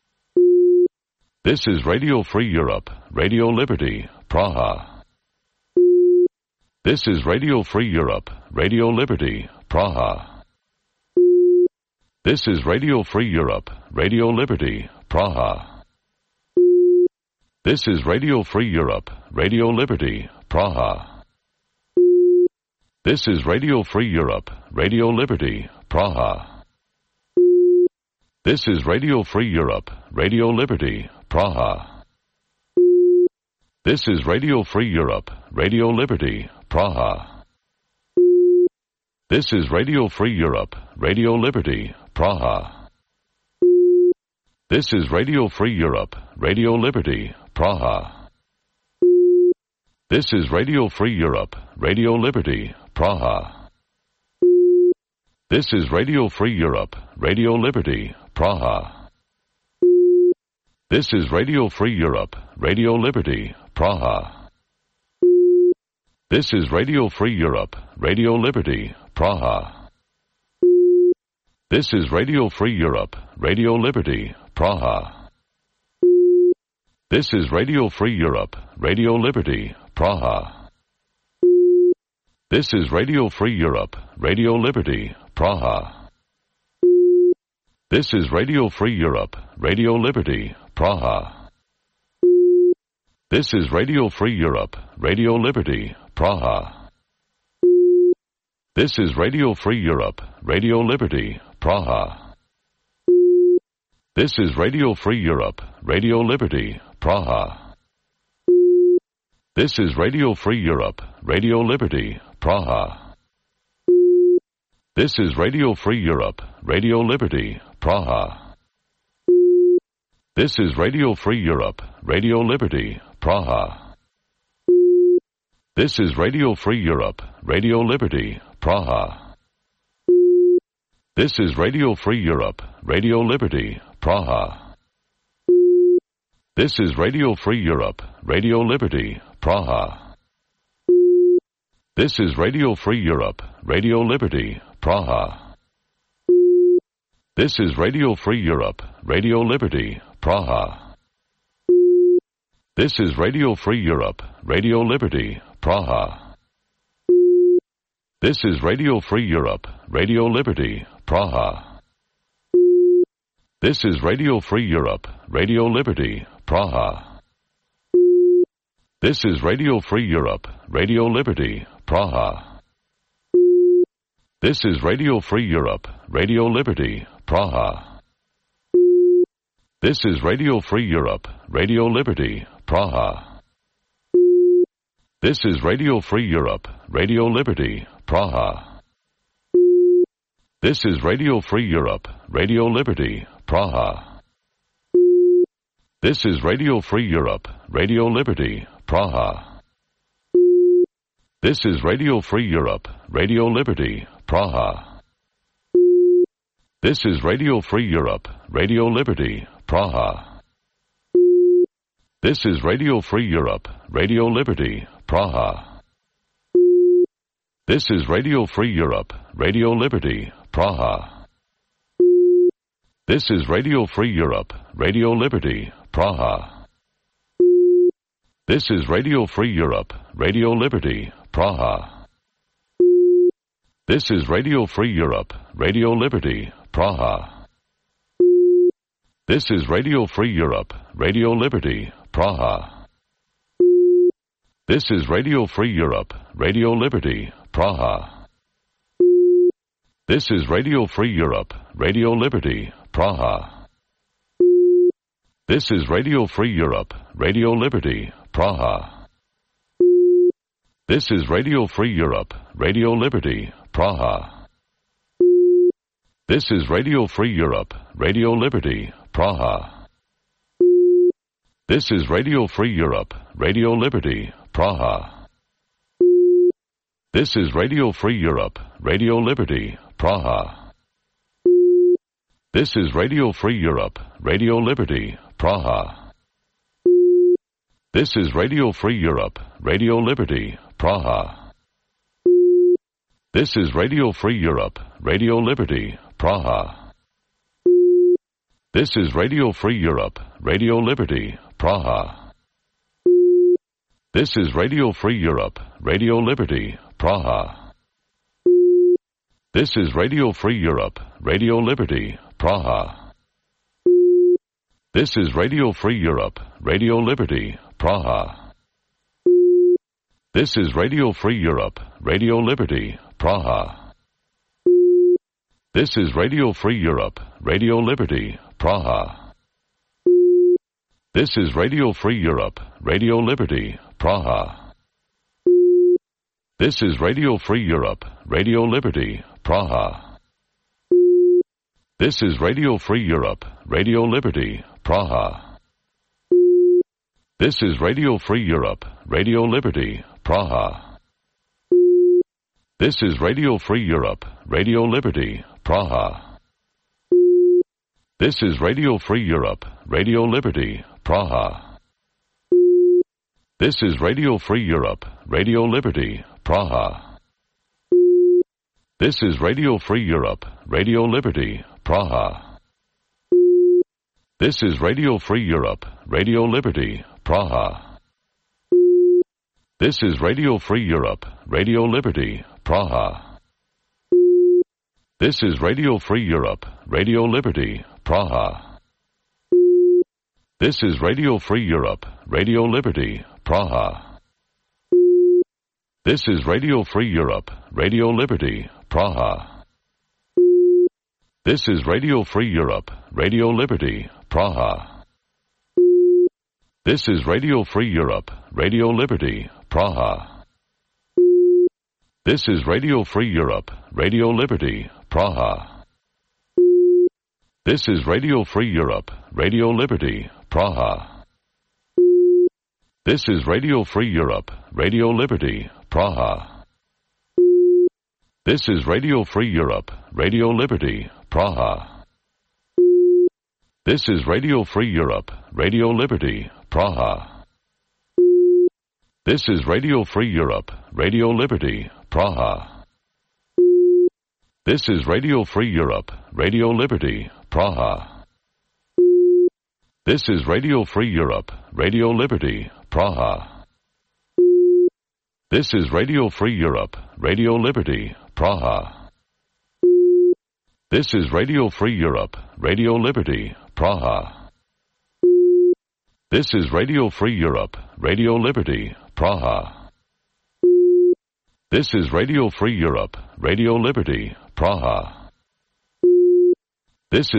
This is Radio Free Europe, Radio Liberty, Praha. This is Radio Free Europe, Radio Liberty, Praha. This is Radio Free Europe, Radio Liberty, Praha. This is Radio Free Europe, Radio Liberty, Praha. This is Radio Free Europe, Radio Liberty, Praha. This is Radio Free Europe, Radio Liberty, Praha. This is Radio Free Europe, Radio Liberty, Praha. This is Radio Free Europe, Radio Liberty, Praha. This is Radio Free Europe, Radio Liberty, Praha. This is Radio Free Europe, Radio Liberty, Praha. This is Radio Free Europe, Radio Liberty, Praha. This is Radio Free Europe, Radio Liberty, Praha. This is Radio Free Europe, Radio Liberty, Praha. This is Radio Free Europe, Radio Liberty, Praha. This is Radio Free Europe, Radio Liberty, Praha. This is Radio Free Europe, Radio Liberty, Praha. This is Radio Free Europe, Radio Liberty, Praha. This is Radio Free Europe, Radio Liberty, Praha. This is Radio Free Europe, Radio Liberty, Praha. This is Radio Free Europe, Radio Liberty, Praha. This is Radio Free Europe, Radio Liberty, Praha. This is Radio Free Europe, Radio Liberty, Praha. This is Radio Free Europe, Radio Liberty, Praha. This is Radio Free Europe, Radio Liberty, Praha. This is Radio Free Europe, Radio Liberty, Praha. This is Radio Free Europe, Radio Liberty, Praha. This is Radio Free Europe, Radio Liberty, Praha. This is Radio Free Europe, Radio Liberty, Praha. This is Radio Free Europe, Radio Liberty, Praha. This is Radio Free Europe, Radio Liberty, Praha. This is Radio Free Europe, Radio Liberty, Praha. This is Radio Free Europe, Radio Liberty, Praha. This is Radio Free Europe, Radio Liberty, Praha. This is Radio Free Europe, Radio Liberty, Praha. This is Radio Free Europe, Radio Liberty, Praha. This is Radio Free Europe, Radio Liberty, Praha. This is Radio Free Europe, Radio Liberty, Praha. This is Radio Free Europe, Radio Liberty, Praha. This is Radio Free Europe, Radio Liberty, Praha. This is Radio Free Europe, Radio Liberty, Praha. This is Radio Free Europe, Radio Liberty, Praha. This is Radio Free Europe, Radio Liberty, Praha. This is Radio Free Europe, Radio Liberty, Praha. This is Radio Free Europe, Radio Liberty, Praha. This is Radio Free Europe, Radio Liberty, Praha. This is Radio Free Europe, Radio Liberty, Praha. This is Radio Free Europe, Radio Liberty, Praha. This is Radio Free Europe, Radio Liberty, Praha. This is Radio Free Europe, Radio Liberty, Praha. This is Radio Free Europe, Radio Liberty, Praha. This is Radio Free Europe, Radio Liberty, Praha. This is Radio Free Europe, Radio Liberty, Praha. This is Radio Free Europe, Radio Liberty, Praha. This is Radio Free Europe, Radio Liberty, Praha. This is Radio Free Europe, Radio Liberty, Praha. This is Radio Free Europe, Radio Liberty, Praha. This is Radio Free Europe, Radio Liberty, Praha. This is Radio Free Europe, Radio Liberty, Praha. This is Radio Free Europe, Radio Liberty, Praha. This is Radio Free Europe, Radio Liberty, Praha. This is Radio Free Europe, Radio Liberty, Praha. This is Radio Free Europe, Radio Liberty, Praha. This is Radio Free Europe, Radio Liberty, Praha. This is Radio Free Europe, Radio Liberty, Praha. This is Radio Free Europe, Radio Liberty, Praha. This is Radio Free Europe, Radio Liberty, Praha. This is Radio Free Europe, Radio Liberty, Praha. This is Radio Free Europe, Radio Liberty, Praha. This is Radio Free Europe, Radio Liberty, Praha. This is Radio Free Europe, Radio Liberty, Praha. This is Radio Free Europe, Radio Liberty, Praha. This is Radio Free Europe, Radio Liberty, Praha. This is Radio Free Europe, Radio Liberty, Praha. This is Radio Free Europe, Radio Liberty, Praha. This is Radio Free Europe, Radio Liberty, Praha. This is Radio Free Europe, Radio Liberty, Praha. This is Radio Free Europe, Radio Liberty, Praha. This is Radio Free Europe, Radio Liberty, Praha. This is Radio Free Europe, Radio Liberty, Praha. This is Radio Free Europe, Radio Liberty, Praha. This is Radio Free Europe, Radio Liberty, Praha. This is Radio Free Europe, Radio Liberty, Praha. This is Radio Free Europe, Radio Liberty, Praha. This is Radio Free Europe, Radio Liberty, Praha. This is Radio Free Europe, Radio Liberty, Praha. This is Radio Free Europe, Radio Liberty, Praha. This is Radio Free Europe, Radio Liberty, Praha. This is Radio Free Europe, Radio Liberty, Praha. This is